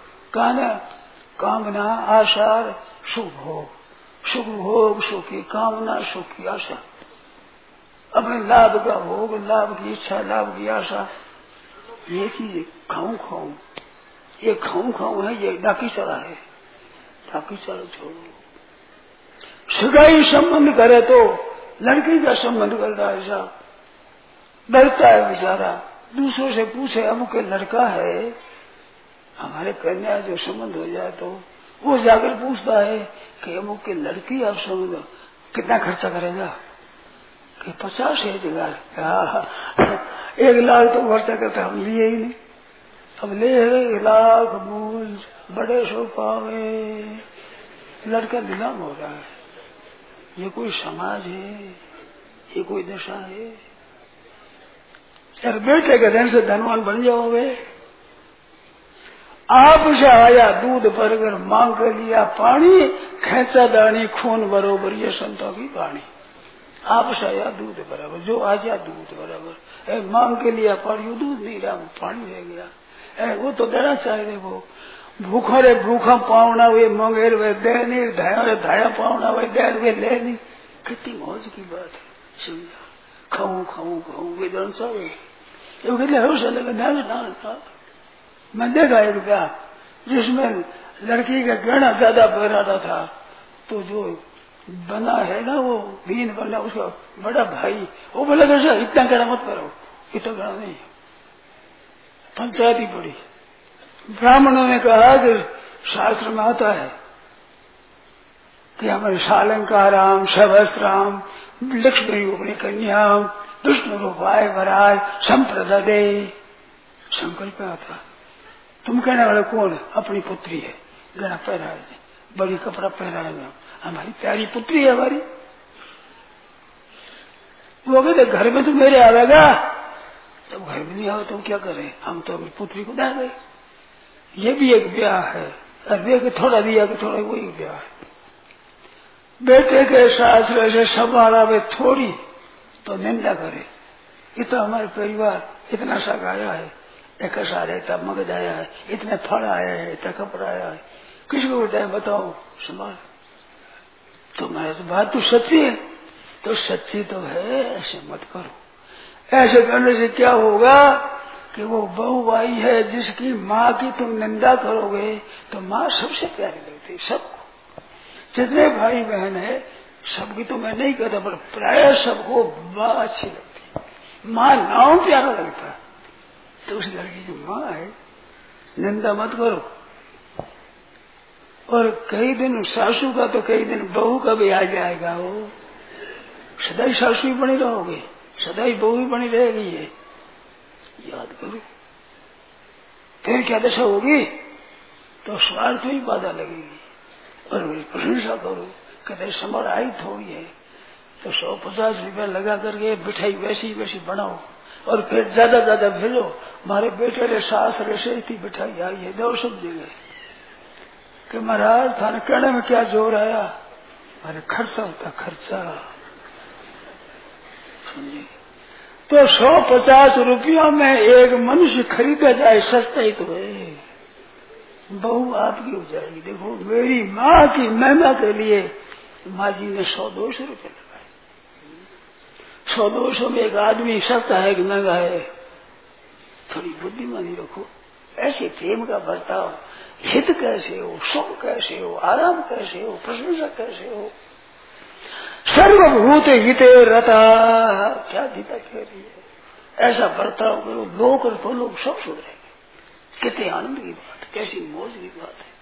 कामना आशा शुभ हो, शुभ भोग सुख की कामना, सुख की आशा, अपने लाभ का भोग, लाभ की इच्छा, लाभ की आशा, ये चीज खाऊं ये खाऊं है, ये डाकी चढ़ा है। डाकी चढ़ा छोड़ो। सगाई संबंध करे तो लड़की का संबंध करता है, ऐसा डरता है बेचारा, दूसरों से पूछे अमुक लड़का है, हमारे कन्या जो संबंध हो जाए तो वो जाकर पूछता है कि अमुक लड़की आप संबंध कितना खर्चा करेगा, कि 50 है जगह 1 लाख तो खर्चा करता, हम लिए ही नहीं। अब ले 1 लाख मूल बड़े सोफा में लड़का नीलाम हो रहा है। ये कोई समाज है, ये कोई दशा है। यार बेटे के धन से धनवान बन जाओगे। आपसे आया दूध भरकर मांग कर लिया पानी, खेचा दानी खून बरोबर, ये संतों की वाणी। आपसे आया दूध बराबर, जो आ गया दूध बराबर, मांग के लिया पानी, दूध नहीं रहा, पानी रह गया। वो तो देना चाहिए। वो भूखा रे भूखा पावना वे मंगेर वे दे नहीं, धाया रे धाया पावना वे दे वे ले नहीं। कितनी मौज की बात है। समझा, खाऊं वे दन चाहिए। ये कहते हौसला लगा। मैं देखा एक ब्याह जिसमें लड़की का गहना ज्यादा बहराता था, तो जो बना है ना वो बीन बना, उसका बड़ा भाई वो बोला कैसा इतना गहना मत करो, इतना गहना नहीं। पंचायत ही पड़ी। ब्राह्मणों ने कहा कि शास्त्र में आता है कि हमारे सालंकाराम सहस्राम लक्ष्मी अपनी कन्या दुष्ण रूपाय वराय संप्रदे, संकल्प आता। तुम कहने वाले कौन है? अपनी पुत्री है, गहना पहनाए, बड़ी कपड़ा पहनाए, हमारी प्यारी पुत्री है हमारी। वो कहते घर में तो मेरे आवेगा, तो घर में नहीं आओ तो क्या करें, हम तो अपनी पुत्री को दे गए। ये भी एक ब्याह है, दे के थोड़ा दिया कि थोड़ा, वही ब्याह है। बेटे के शास्त्र से संभाला वे थोड़ी तो निंदा करे। इतना हमारे परिवार इतना सा गाया है, एक साल है, इतना मगज आया है, इतने फल आया है, इतना कपड़ा आया है, किसको बताए बताओ संभाल। तो मैं तो बात तो सच्ची है, तो सच्ची तो है, ऐसे मत करो। ऐसे करने से क्या होगा कि वो बहू आई है जिसकी माँ की तुम निंदा करोगे तो माँ सबसे प्यारी लगती है सबको। जितने भाई बहन है सबकी तो मैं नहीं कहता, पर प्राय सबको माँ अच्छी लगती है। माँ नाम प्यारा लगता है, तो उस लड़की की माँ है, निंदा मत करो। और कई दिन सासू का तो कई दिन बहू का भी आ जाएगा। वो सदाई सासू ही बनी रहोगे, सदाई बहू ही बनी रहेगी, ये याद करो। फिर क्या दशा होगी, तो स्वार्थ में ही बाधा लगेगी। और मेरी प्रशंसा करो, कहते समझ आई थोड़ी है तो 150 रुपया लगा करके मिठाई वैसी वैसी बनाओ और फिर ज्यादा ज्यादा भेजो। हमारे बेटे रे सास रे से इतनी मिठाई आई है, दो समझेंगे कि महाराज थाने कहने में क्या जोर आया, हमारे खर्चा होता खर्चा, समझे। तो 150 रुपया में एक मनुष्य खरीदा जाए, सस्ता ही तो है। बहू आपकी हो जाएगी। देखो मेरी माँ की महिमा के लिए माँ जी ने 100-200 रुपये लगाए। 100-200 में एक आदमी सस्ता है कि महंगा है? थोड़ी बुद्धिमानी रखो। ऐसे प्रेम का बर्ताव, हित कैसे हो, सुख कैसे हो, आराम कैसे हो, प्रशंसा कैसे हो। सर्वभूत हिते रता, क्या गीता कह रही है। ऐसा बर्ताव करो, लोग और तो लोग सब सुधरेंगे। कितने आनंद की बात, कैसी मौज की बात है।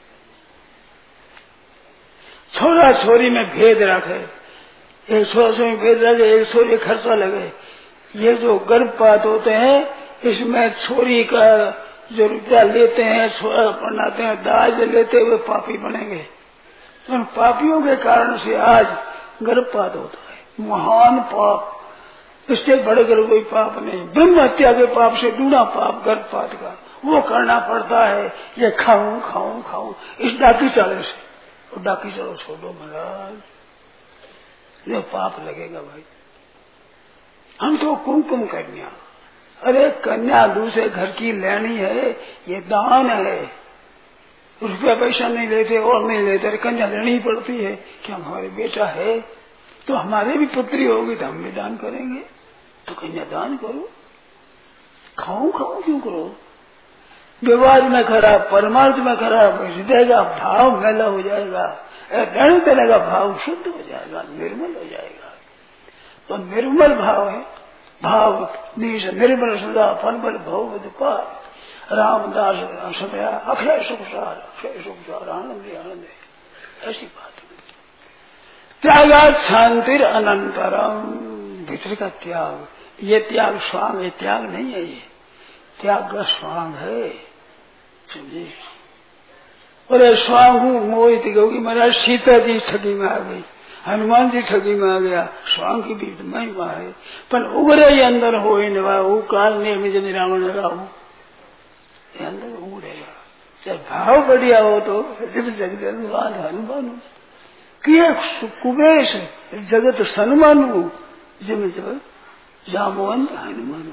छोरा छोरी में भेद रखे, एक छोरा छोरी में भेद रखे, एक छोरी खर्चा लगे। ये जो गर्भपात होते हैं, इसमें छोरी का जो रुपया लेते हैं, छोरा बनाते हैं, दाज लेते हुए पापी बनेंगे। उन पापियों के कारण से आज गर्भपात होता है, महान पाप। इससे बढ़कर कोई पाप नहीं। ब्रह्म हत्या के पाप से दूना पाप गर्भपात का, वो करना पड़ता है। ये खाऊं खाऊं खाऊं इस डाकी चाले से, और डाकी चलो छोड़ो महाराज, ये पाप लगेगा भाई। हम तो कुमकुम कन्या, अरे कन्या दूसरे घर की लेनी है, ये दान है। रुपया पैसा नहीं लेते और नहीं लेते, कन्या लेनी ही पड़ती है कि हमारे बेटा है तो हमारे भी पुत्री होगी तो हम भी दान करेंगे। तो कन्या दान करो। खाऊं खाऊं क्यों करो? व्यवहार में खराब, परमार्थ में खराब, हृदय का भाव मैला हो जाएगा, गणित का भाव शुद्ध हो जाएगा, निर्मल हो जाएगा। तो निर्मल भाव है, भाव निज निर्मल सदा फलबल भव विदुपार। रामदास समय अक्षय सुखसार, अक्षय सुखसार, आनंद आनंद है। ऐसी बात है। त्यागात शांतिर अनंतरम, भीतर का त्याग। ये त्याग स्वांग है, त्याग नहीं है। ये त्याग का स्वांग है, समझे। और स्वांग हूँ मोहित गई, महाराज सीता जी ठगी में आ गई, हनुमान जी ठगी में आ गया। स्वांग की भी महिमा है, पर उगरे ही अंदर हो वो काल ने जब रावण राहू ये अंदर उगड़ेगा। चाहे भाव बढ़िया हो तो जगत हनुमान कुबेश जगत सनुमानु जिम जब जामवंत हनुमानु।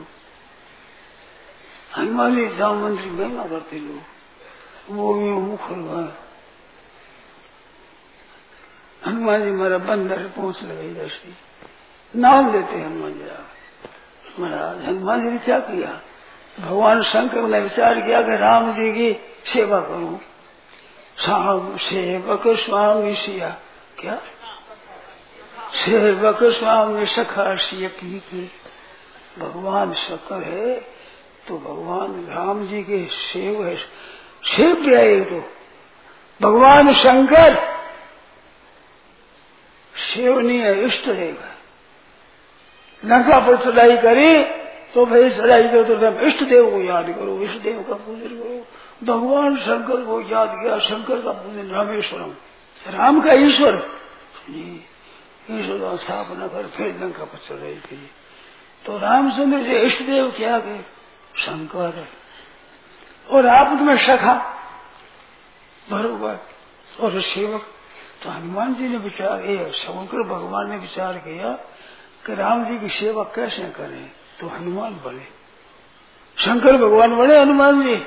हनुमान जी जामवंत की महिमा करते लोग, वो भी मुख हनुमान जी मेरा बंदर पहुंच लगे। जैसे नाम लेते हनुमान जी महाराज। हनुमान जी ने क्या किया? भगवान शंकर ने विचार किया कि राम जी की सेवा करूं। शाम सेवक स्वामी सिया, क्या सेवक स्वामी सखा सिया की। भगवान शंकर है तो भगवान राम जी के सेव है, सेव्य है। तो भगवान शंकर सेव नहीं है, इष्ट देव। लंका पर चढ़ाई करी तो भाई चढ़ाई करो तो इष्ट देव को याद करो, इष्ट देव का पूजन करो। भगवान शंकर को याद किया, शंकर का पूजन रामेश्वरम, राम का ईश्वर, ईश्वर का स्थापना कर फिर लंका पर चढ़ाई की। तो रामचंद्र जी इष्ट देव क्या के शंकर, और आप तुम्हें सखा बरोबर और सेवक। तो हनुमान जी ने विचार, शंकर भगवान ने विचार किया कि राम जी की सेवा कैसे करें, तो हनुमान बने। शंकर भगवान बने, हनुमान जी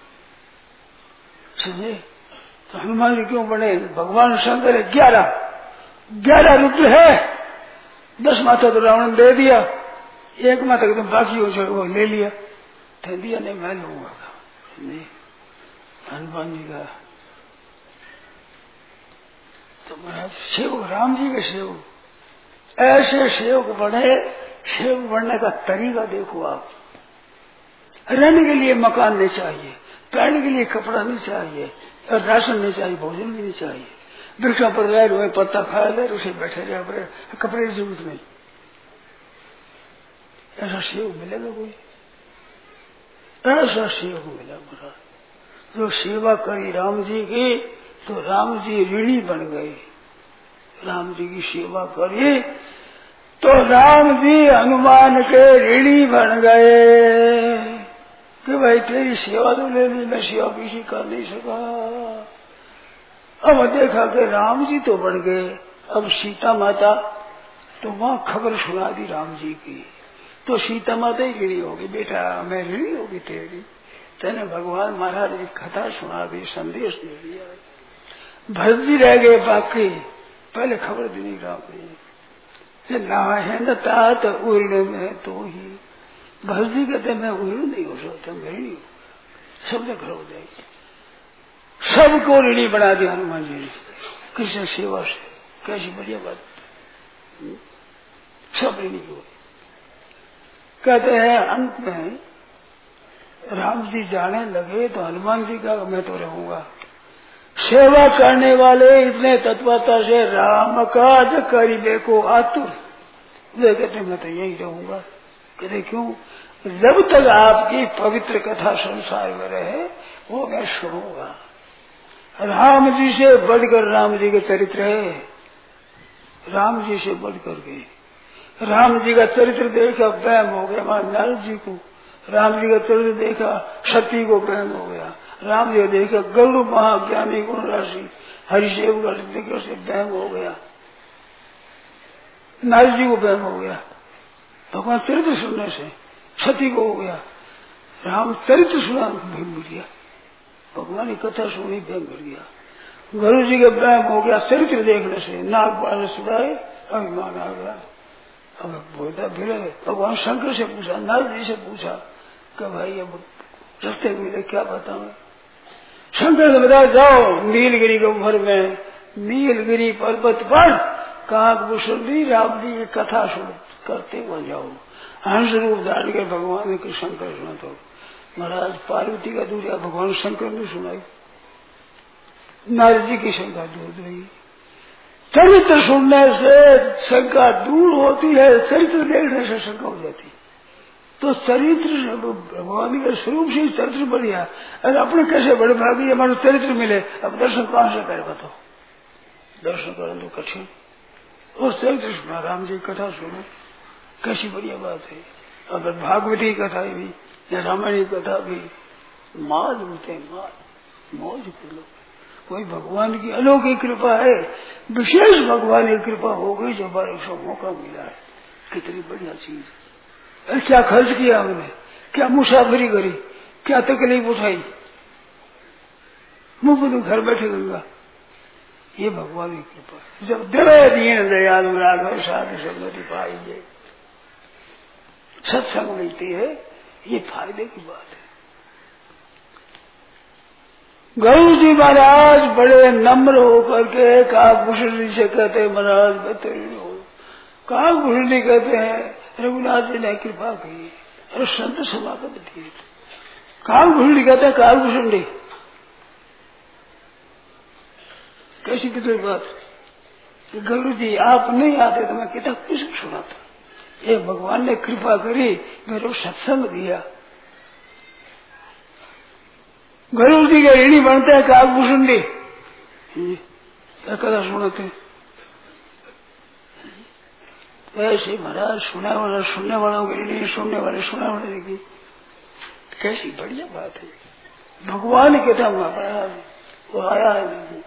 समझे। तो हनुमान जी क्यों बने? भगवान शंकर 11 रुद्र है, 10 माथा तो रावण दे दिया, एक माथा एकदम बाकी हो वो ले लिया, तो दिया नहीं मैं लूंगा। हनुमान जी का तो महाराज सेवक, राम जी के सेवक, ऐसे सेवक बने। सेवक बनने का तरीका देखो आप। रहने के लिए मकान नहीं चाहिए, पहनने के लिए कपड़ा नहीं चाहिए, और राशन नहीं चाहिए, भोजन भी नहीं चाहिए। वृक्षों पर रह रहे पत्ता खा ले, उसे बैठे रहे, कपड़े की जरूरत नहीं। ऐसा सेवक मिलेगा कोई? ऐसा सेवक मिला महाराज जो सेवा करी राम जी की, तो राम जी ऋणी बन गए। राम जी की सेवा करी तो राम जी हनुमान के ऋणी बन गए कि भाई तेरी सेवा तो ले ली, मैं सेवा किसी कर नहीं सका। अब देखा कि राम जी तो बन गए, अब सीता माता, तो वहां खबर सुना दी राम जी की। तो सीता माता ही ऋणी होगी, बेटा मैं ऋणी होगी तेरी। तेने भगवान महाराज ने कथा सुना दी, संदेश दे दिया। भरत जी रह गए बाकी, पहले खबर दी राम जी। नाहन तात उर्ण में तो ही भरत जी कहते मैं गुरु नहीं हो सकता, मैं नहीं हूँ, सबने घर हो जाएगी। सबको ऋणी बना दिया हनुमान जी ने कृष्ण सेवा से। कैसी बढ़िया बात, सब ऋणी हुए। कहते हैं अंत में राम जी जाने लगे तो हनुमान जी का मैं तो रहूंगा। सेवा करने वाले इतने तत्परता से राम काज करीबे को आतुर, वे कहते मैं तो यही रहूंगा। कहते क्यों? जब तक आपकी पवित्र कथा संसार में रहे वो मैं सुनूंगा। राम जी से बढ़कर राम जी के चरित्र है, राम जी से बढ़कर के राम जी का चरित्र देखा वहम हो गया। वहां नारद जी को राम जी का चरित्र देखा, सती को वहम हो गया। राम जी को देखा गरुड़ महाज्ञानी गुण राशि हरिशेव का देखकर से वहम हो गया। नारद जी को वहम हो गया भगवान चरित्र सुनने से, सती को हो गया। राम चरित्र सुना भीम गया, भगवान की कथा सुनी वहम कर गया। गुरु जी के वहम हो गया चरित्र देखने से, नागपाल सुनाए अभिमान आ गया। अब बोलता फिर भगवान शंकर से पूछा, नारद जी से पूछा कि भाई अब रास्ते मिले क्या बताऊं। शंकर से बता जाओ नीलगिरी के ऊपर में नीलगिरी पर्वत पर काकभूषणी राम जी की कथा सुन करते हुए जाओ। हंस रूप धारण कर भगवान के शंकर सुना। तो महाराज पार्वती का दूर भगवान शंकर ने सुनाई, नारद जी की शंका दूर गई। चरित्र सुनने से शंका दूर होती है, चरित्र देखने से शंका हो जाती है। तो चरित्र भगवान के स्वरूप से चरित्र बढ़िया। अगर अपने कैसे बड़े भागी हमारे चरित्र मिले, अब दर्शन कहां से करे बताओ? दर्शन करना तो कठिन। और चरित्र सुना, राम जी की कथा सुनो, कैसी बढ़िया बात है। अगर भागवती कथा भी या रामायणी कथा भी माल होते माल मौज कर लो। कोई भगवान की अलौकिक कृपा है, विशेष भगवान की कृपा हो गई जो हमारे को मौका मिला है। कितनी बढ़िया चीज। अरे क्या खर्च किया हमने, क्या मुसाफरी करी, क्या तकलीफ उठाई, मुफ्त घर बैठे गंगा। ये भगवान की कृपा। जब दया दीन दयालु राघव साधु संगति पाइए, सत्संग मिलती है, ये फायदे की बात है। गरुड़ जी महाराज बड़े नम्र होकर के काकभूषण जी से कहते महाराज बेहतरीन हो। काकभूषण जी कहते हैं रघुनाथ जी ने कृपा की, अरे संत समागम दिए। काकभूषण जी कहते हैं काकभूषण जी कैसी कितनी बात। गरुड़ जी आप नहीं आते तो मैं कितना कुछ सुनाता। ये भगवान ने कृपा करी, मेरे को सत्संग दिया। गरुड़ जी के ऋणी बनते हैं काकभूषण जी, क्या कथा सुनाते ऐसे महाराज। सुनने वालों के ऋणी, सुनने वाले सुना वाले की कैसी बढ़िया बात है। भगवान के था महाराज वो आया है नहीं।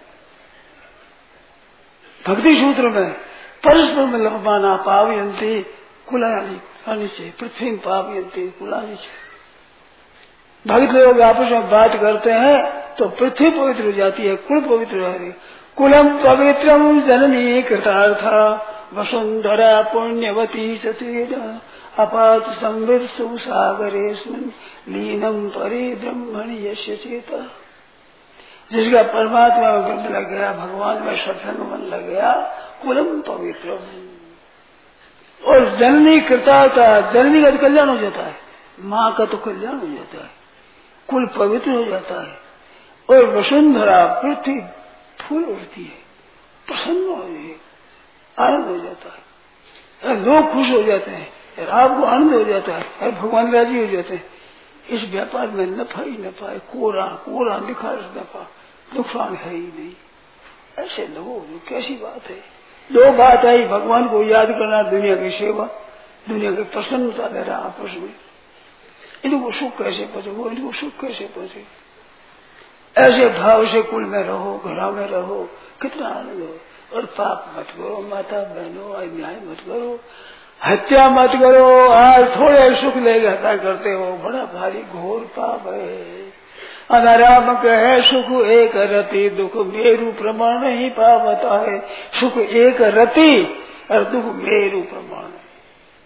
भक्ति सूत्र में परस्पर में लभमाना पावयंती कुलानी से पृथ्वी पावयंती कुलानी से। भक्त लोग आपस में बात करते हैं तो पृथ्वी पवित्र हो जाती है, कुल पवित्र हो जाती है। कुलम पवित्रम जननी कृतार्था वसुंधरा पुण्यवती सतीर अपात संविद सुसागरेस्मिन् लीनम परे ब्रह्मणि यस्य चेता। जिसका परमात्मा में मन लग गया, भगवान में सत्संग मन लग गया, कुलम पवित्रम। और जननी कृतार्था, जननी का तो कल्याण हो जाता है, माँ का तो कल्याण हो जाता है, कुल पवित्र हो जाता है। और वसुंधरा पृथ्वी फूल उठती है, प्रसन्न हो जाती है, आनंद हो जाता है, लोग खुश हो जाते हैं, आपको आनंद हो जाता है और भगवान राजी हो जाते हैं। इस व्यापार में नफा ही नफा है, कोरा निखार नफा, नुकसान है ही नहीं। ऐसे लोगों कैसी बात है। दो बात आई, भगवान को याद करना, दुनिया की सेवा, दुनिया की प्रसन्नता लेना आपस में। इनको सुख कैसे पहुंचे, वो इनको सुख कैसे पहुंचे। ऐसे भाव से कुल में रहो, घरों में रहो, कितना आनंद हो। और पाप मत करो माता बहनों, अन्याय मत करो, हत्या मत करो। आज थोड़े सुख लेके हत्या करते हो, बड़ा भारी घोर पाप है। अनाराम कहे सुख एक रति, दुख मेरु प्रमाण नहीं पावता है। सुख एक रति और दुख मेरु प्रमाण।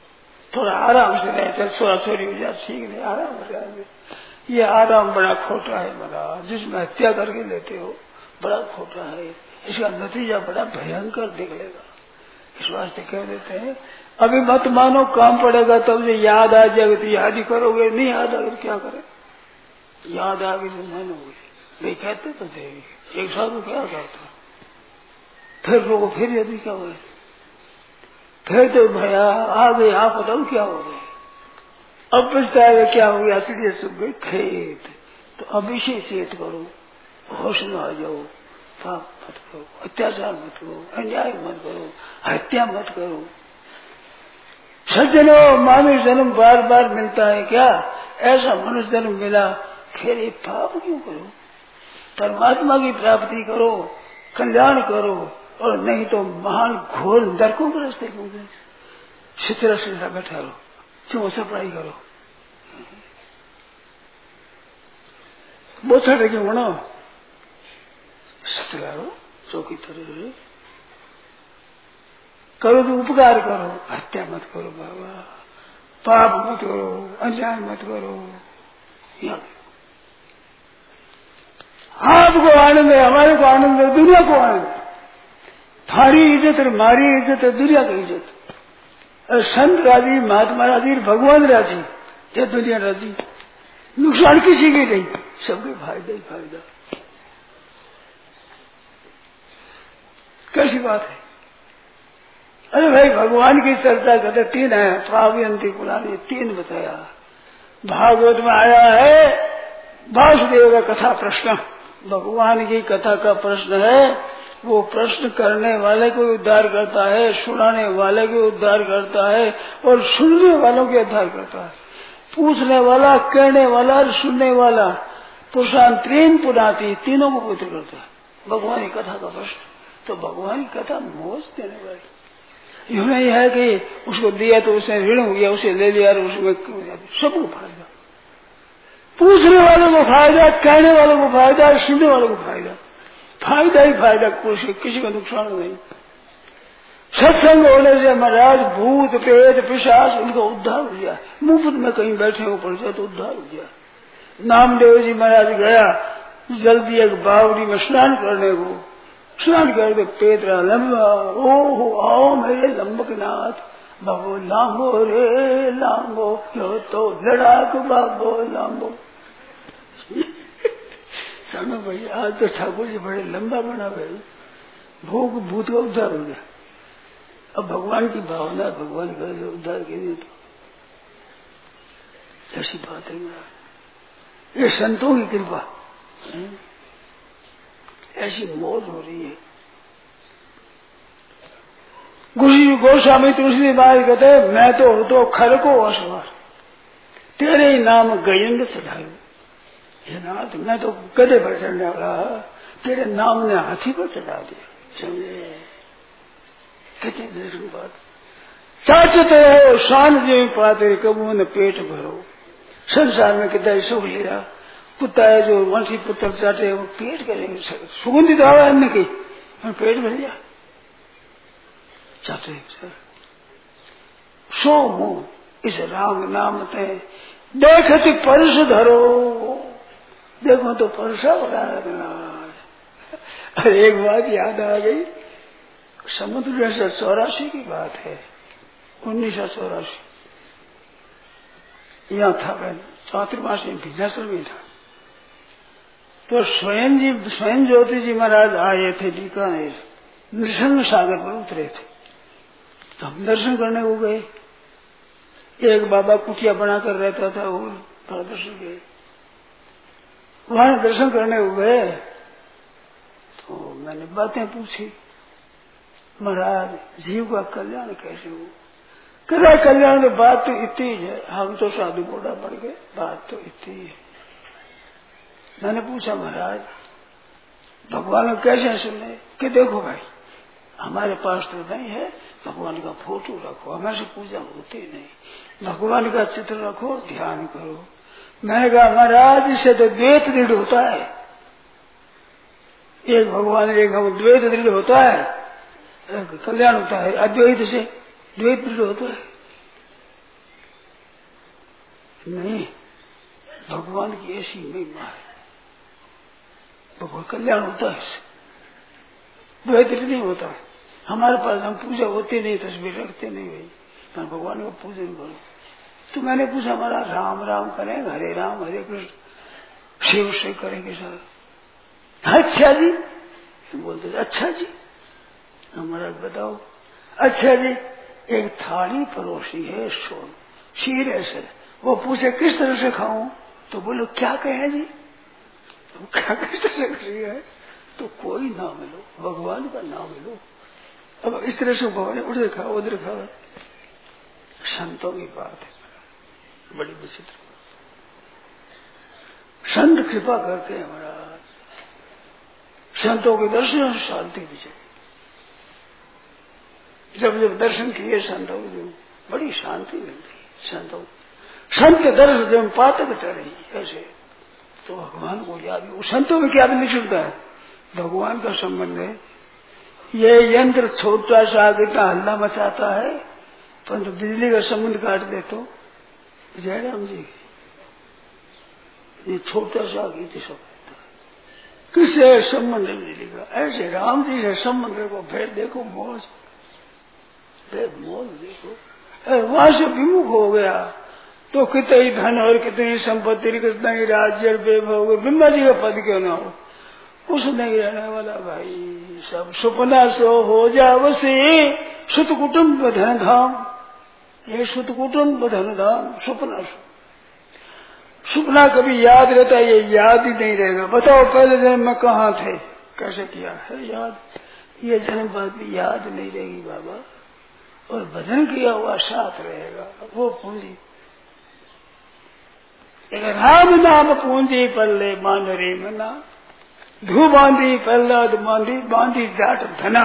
थोड़ा आराम से रहते, छोरा छोरी हो जाए ठीक नहीं, आराम से। ये आराम बड़ा खोटा है महाराज, जिसमें हत्या करके लेते हो बड़ा खोटा है, इसका नतीजा बड़ा भयंकर निकलेगा। इस वास्ते कह देते हैं अभी मत मानो, काम पड़ेगा तब जो याद आ जाएगा तो याद ही करोगे, नहीं याद आगे क्या करें, याद आ गई तो मानोगे। नहीं कहते तो थे एक साधु क्या करता, फिर लोगों फिर यदि क्या हुए, फिर तो भैया आ गए, आप बताओ क्या हो गया, अब पछताएगा क्या हो गया, चिड़िया सूख गई खेत, तो अभी से चेत करो, होश में आ जाओ, पाप मत करो, अत्याचार मत करो, अन्याय मत करो, हत्या मत करो। सज्जनों, मानव जन्म बार बार मिलता है क्या, ऐसा मनुष्य जन्म मिला, फिर ये पाप क्यों करो, परमात्मा की प्राप्ति करो, कल्याण करो, और नहीं तो महान घोर नरकों के रास्ते क्यों गए, सितरा सितरा बैठा रहो, क्यों सफाई करो, बोछड़ क्यों बनो, सितरा रहो, चौकी तरह करो तो उपकार करो, हत्या मत करो बाबा, पाप मत करो, अन्याय मत करो। आपको आनंद है, हमारे को आनंद है, दुनिया को आनंद है, थारी इज्जत और मारी इज्जत है, दुनिया की इज्जत। संत राजी, महात्मा राजी, भगवान राजी, ये दुनिया राजी, नुकसान किसी की नहीं, सबके फायदा ही फायदा। कैसी बात है, अरे भाई भगवान की चर्चा करते तीन है, पावयंती पुरानी तीन बताया, भागवत में आया है वासुदेव का कथा प्रश्न, भगवान की कथा का प्रश्न है, वो प्रश्न करने वाले को उद्धार करता है, सुनाने वाले को उद्धार करता है, और सुनने वालों के उद्धार करता है। पूछने वाला, कहने वाला और सुनने वाला, पुरुषांतरीन पुराती, तीनों को पवित्र करता है भगवान की कथा का प्रश्न। तो भगवान की कथा मोज देने वाली, यूं नहीं है कि उसको दिया तो उसने ऋण हो गया, उसे ले लिया, उसमें सबको फायदा, पूछने वालों को फायदा, कहने वालों को फायदा, सुनने वालों को फायदा, फायदा ही फायदा, किसी का नुकसान नहीं। सत्संग होने से महाराज भूत प्रेत पिशाच उनका उद्धार हो गया, मुफ्त में कहीं बैठे हो पड़ जाए तो उद्धार हो गया। नामदेव जी महाराज गया जल्दी एक बावड़ी में स्नान करने को, स्नान करके पेट रहा लंबा, ओ आओ मेरे लंबकनाथ, बाबो लांबो रे लांबो, यो तो लड़ाक बाबो लांबो। समझो भाई, आज तो ठाकुर जी बड़े लंबा बना भाई, भूख भूत का उद्धार हो गया। अब भगवान की भावना, भगवान का उद्धार के लिए तो ऐसी बात है मेरा, ये संतों की कृपा, ऐसी मौज हो रही है। गुरु गोस्वामी तुलसी महाराज कहते हैं, मैं तो खर को असवार, तेरे ही नाम गयंग चढ़ायो, ये नाथ मैं तो गधे पर चढ़ने वाला, तेरे नाम ने हाथी पर चढ़ा दिया। समझे कितनी देर की बात, चाचते रहो शान जो पाते कबू न पेट भरो। संसार में कितना सुख लिया, कुत्ता है जो वंशी पुत्र चाटे वो पेट करेंगे, सुगंधित हवा अन्न की, पेट भर गया चाहते सो मुंह इस राम नाम ते देखती परस धरो, देखो तो परसा बना रखना। अरे एक बात याद आ गई, समुद्र से 84 की बात है, 1984 यहाँ था मैं चातुर्मास में भिन्नासुर में था, तो स्वयं ज्योति जी महाराज आए थे बीकानेर, नृसिंह सागर पर उतरे थे, तो हम दर्शन करने को गए। एक बाबा कुटिया बनाकर रहता था, वो दर्शन गए, वहां दर्शन करने को गए, तो मैंने बातें पूछी, महाराज जीव का कल्याण कैसे हो, कदा कल्याण की बात तो इतनी है, हम तो साधु घोड़ा पड़ गए, बात तो इतनी है। मैंने पूछा महाराज भगवान को कैसे सुने, कि देखो भाई हमारे पास तो नहीं है, भगवान का फोटो रखो, हमारे से पूजा होती नहीं, भगवान का चित्र रखो, ध्यान करो। मैंने कहा महाराज इससे तो द्वैत दृढ़ होता है, एक भगवान एक हम द्वैत दृढ़ होता है, कल्याण होता है, अद्वैत से द्वैत दृढ़ होता है। नहीं, भगवान की ऐसी महिमा है, भगवान कल्याण होता है इससे, बेहतर नहीं होता है। हमारे पास हम पूजा होती नहीं, तस्वीर रखते नहीं भाई, पर भगवान का पूजन करो। तो मैंने पूछा हमारा राम राम करेंगे, हरे राम हरे कृष्ण शिव से करेंगे सर। अच्छा जी, बोलते अच्छा जी, हमारा बताओ। अच्छा जी, एक थाली परोसी है, सोन शीर ऐसे, वो पूछे किस तरह से खाऊं, तो बोलो क्या कहे जी, तो क्या किस तरह से कही है, तो कोई नाम लो, भगवान का नाम लो। अब इस तरह से भगवान उधर खाओ उधर खाओ, संतों की बात है बड़ी विचित्र। संत कृपा करते हैं महाराज, संतों के दर्शन से शांति विजय। जब जब दर्शन किए संतों को बड़ी शांति मिलती है। संतों संत के दर्शन जब पातक चढ़े ऐसे, तो भगवान को याद। संतों में क्या भी नहीं सुनता है, भगवान का संबंध है। ये यंत्र छोटा सा कितना हल्ला मचाता है, परंतु बिजली का संबंध काट दे तो जयराम जी ये छोटा सा गीत सब किससे संबंध बिजली का, ऐसे राम जी से संबंध को फिर देखो मौज, फिर मौज देखो। वहां से विमुख हो गया तो कितना ही धन और कितनी संपत्ति, कितना ही राज्य वैभव, ब्रह्मा जी का पद क्यों ना हो, कुछ नहीं रहने वाला भाई। सब सुपना सो हो जावसे, सुत कुटुंब धन धाम, ये सुत कुटुंब धन धाम सुपना सो। सुपना कभी याद रहता है, ये याद ही नहीं रहेगा। बताओ पहले जन्म में कहाँ थे, कैसे किया है याद, ये जन्म बाद भी याद नहीं रहेगी बाबा। और भजन किया हुआ साथ रहेगा, वो पूंजी। राम नाम पूंजी पल्ले मान रे मना, धू बांधी प्रहलाद बांधी, बांधी जाट धना,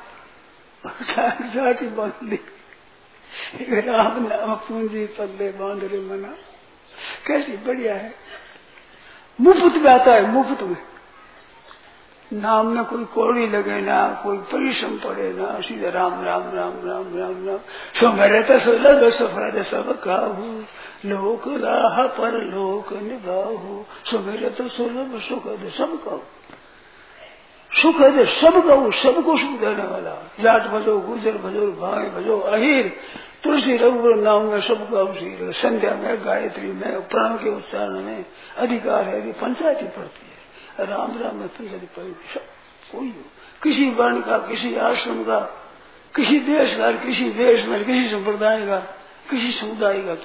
जाट बांधी। राम नाम पूंजी पल्ले बांध रे मना, कैसी बढ़िया है। मुफ्त में आता है, मुफ्त में नाम में कोई कौड़ी लगे ना, कोई परिश्रम पड़े ना, सीधे राम राम राम राम राम राम। सो मेरे तो सुलभ सफर सब काहू, लोक राह पर लोक निभाहू। सो मेरे तो सुलभ सुख सब कहू, सुख है सब कहू, सबको सुख देने वाला। जाट भजो, गुजर भजो, भाई भजो, अहिर तुलसी रघुवर नाम में सब कहू। संध्या में, गायत्री में, प्राण के उच्चारण में अधिकार है, पंचायती पड़ती है। राम राम में पंचायती पड़ती, सब कोई हो, किसी वर्ण का, किसी आश्रम का, किसी देश का, किसी देश में, किसी संप्रदाय का, किसी समुदाय का,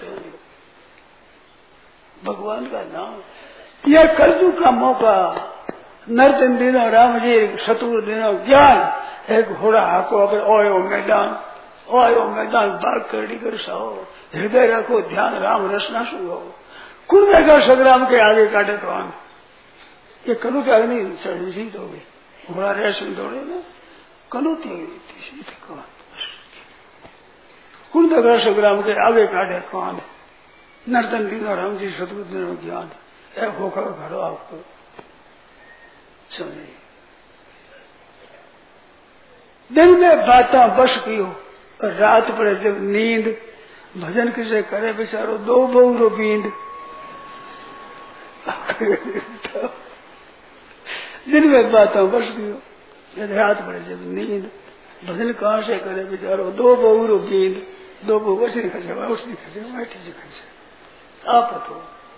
भगवान का नाम। यह कलयुग का मौका, नर्तन दिनों राम जी, शत्रु दिनों ज्ञान। एक घोड़ा हाको अगर ओयो मैदान, ओयो मैदान बाग करड़ी कर साओ, हृदय रखो ध्यान राम रसना सुहो। कुर्बे का संग्राम के आगे काटे तो आन, ये कनु के अग्नि शहीद हो गई। घोड़ा रेस में दौड़े ना, कनु कुर्बे का संग्राम के आगे काटे कौन, नर्तन दिनों राम जी, शत्रु दिनों ज्ञान। एक होकर घरो आपको सुनिए। दिन में बातें बस पियो, और रात पड़े जब नींद, भजन किसे करे बेचारो दो बहुरो बींद। दिन में बातें बस पियो, जब रात पड़े जब नींद, भजन कहाँ से करे बेचारो दो बहुरो बींद। दो बहु बस नहीं खर्चे, उस नहीं खर्चे, बैठे से खर्चे आप तो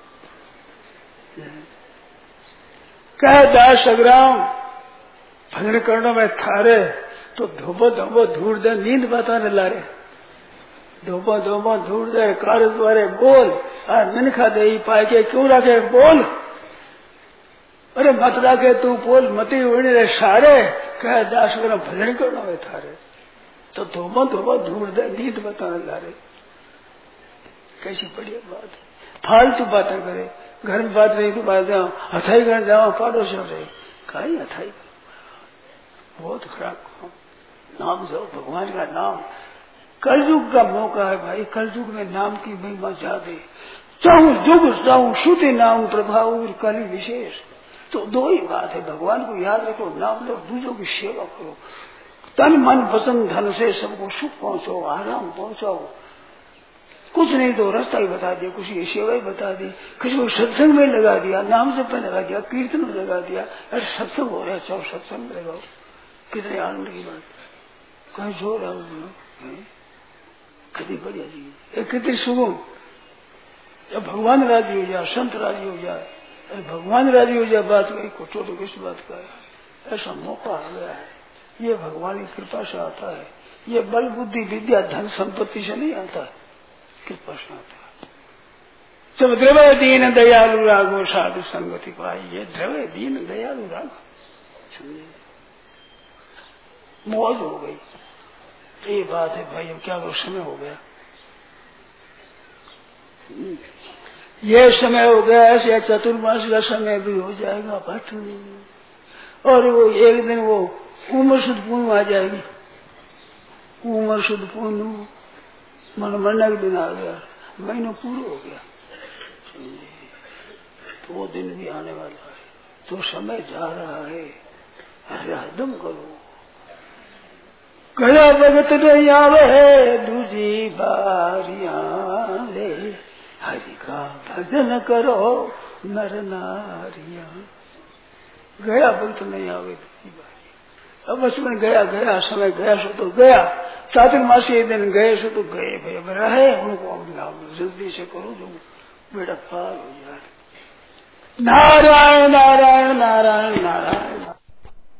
कह दास संग्राम भजन करने में थारे, तो धोबो धोबो धूड़ दे नींद बताने लारे, धोबो धोबो धूड़ दे कार्य द्वारे बोल, मन खा दे पाए के क्यों रखे बोल। अरे मत रखे तू बोल, मती उड़ने रे सारे, कह दास संग्राम भजन करने में थारे, तो धोबो धोबो धूड़ दे नींद बताने लारे। कैसी बढ़िया बात है। फालतू बातें करे, घर में बात रही तो बात जाओ, हथाई कर जाओ, पड़ोस रहे कहीं हथाई, बहुत खराब नाम जाओ, भगवान का नाम। कलयुग का मौका है भाई, कलयुग में नाम की महिमा ज्यादा। चाहूं जुग चाहूं श्रुति नाम प्रभाव कली विशेष, तो दो ही बात है, भगवान को याद रखो, नाम लो, दूसरों की सेवा करो, तन मन वचन धन से सबको सुख पहुंचो, आराम पहुंचाओ। कुछ नहीं तो रास्ता ही बता दिया, कुछ ये सेवा ही बता दी, किसी को सत्संग में लगा दिया, नाम जप में लगा दिया, कीर्तन में लगा दिया। अरे सत्संग हो रहा है, चलो सत्संग में लगाओ, कितने आनंद की बात, कहीं सो रहा हूँ, कितनी बढ़िया चीज, कितनी सुगम। जब भगवान राजी हो जाए, संत राजी हो जाए, अरे भगवान राजी हो जाए, बात कही को तो किस बात का है, ऐसा मौका आ गया है। ये भगवान की कृपा से आता है, ये बल बुद्धि विद्या धन संपत्ति से नहीं आता, कृपा से आता है। जब द्रव्य दीन दयालु रागो साधु संगति पाई, ये द्रव्य दीन दयालु राग समझे, मौज हो गई। ये बात है भाई, अब क्या वो समय हो गया, ये समय हो गया, ऐसे चतुर्मास का समय भी हो जाएगा भट, और वो एक दिन वो उम्र शुद्ध पूर्ण आ जाएगी, उम्र शुद्ध पूर्ण मन मरने के दिन आ गया, महीना पूरा हो गया, तो वो दिन भी आने वाला है, तो समय जा रहा है, अरे हरदम करो। गया भगत नहीं आवे दूजी बारियां रे, हरि का भजन करो नर नारियां। गया भगत नहीं आवे दूजी बारियां, अब बस में गया गया, समय गया सो तो गया, चातुर्मासी दिन गए सो तो गए भाई, अब रहे उनको जल्दी से करो जो बेटा पार हो जाए। नारायण नारायण नारायण नारायण।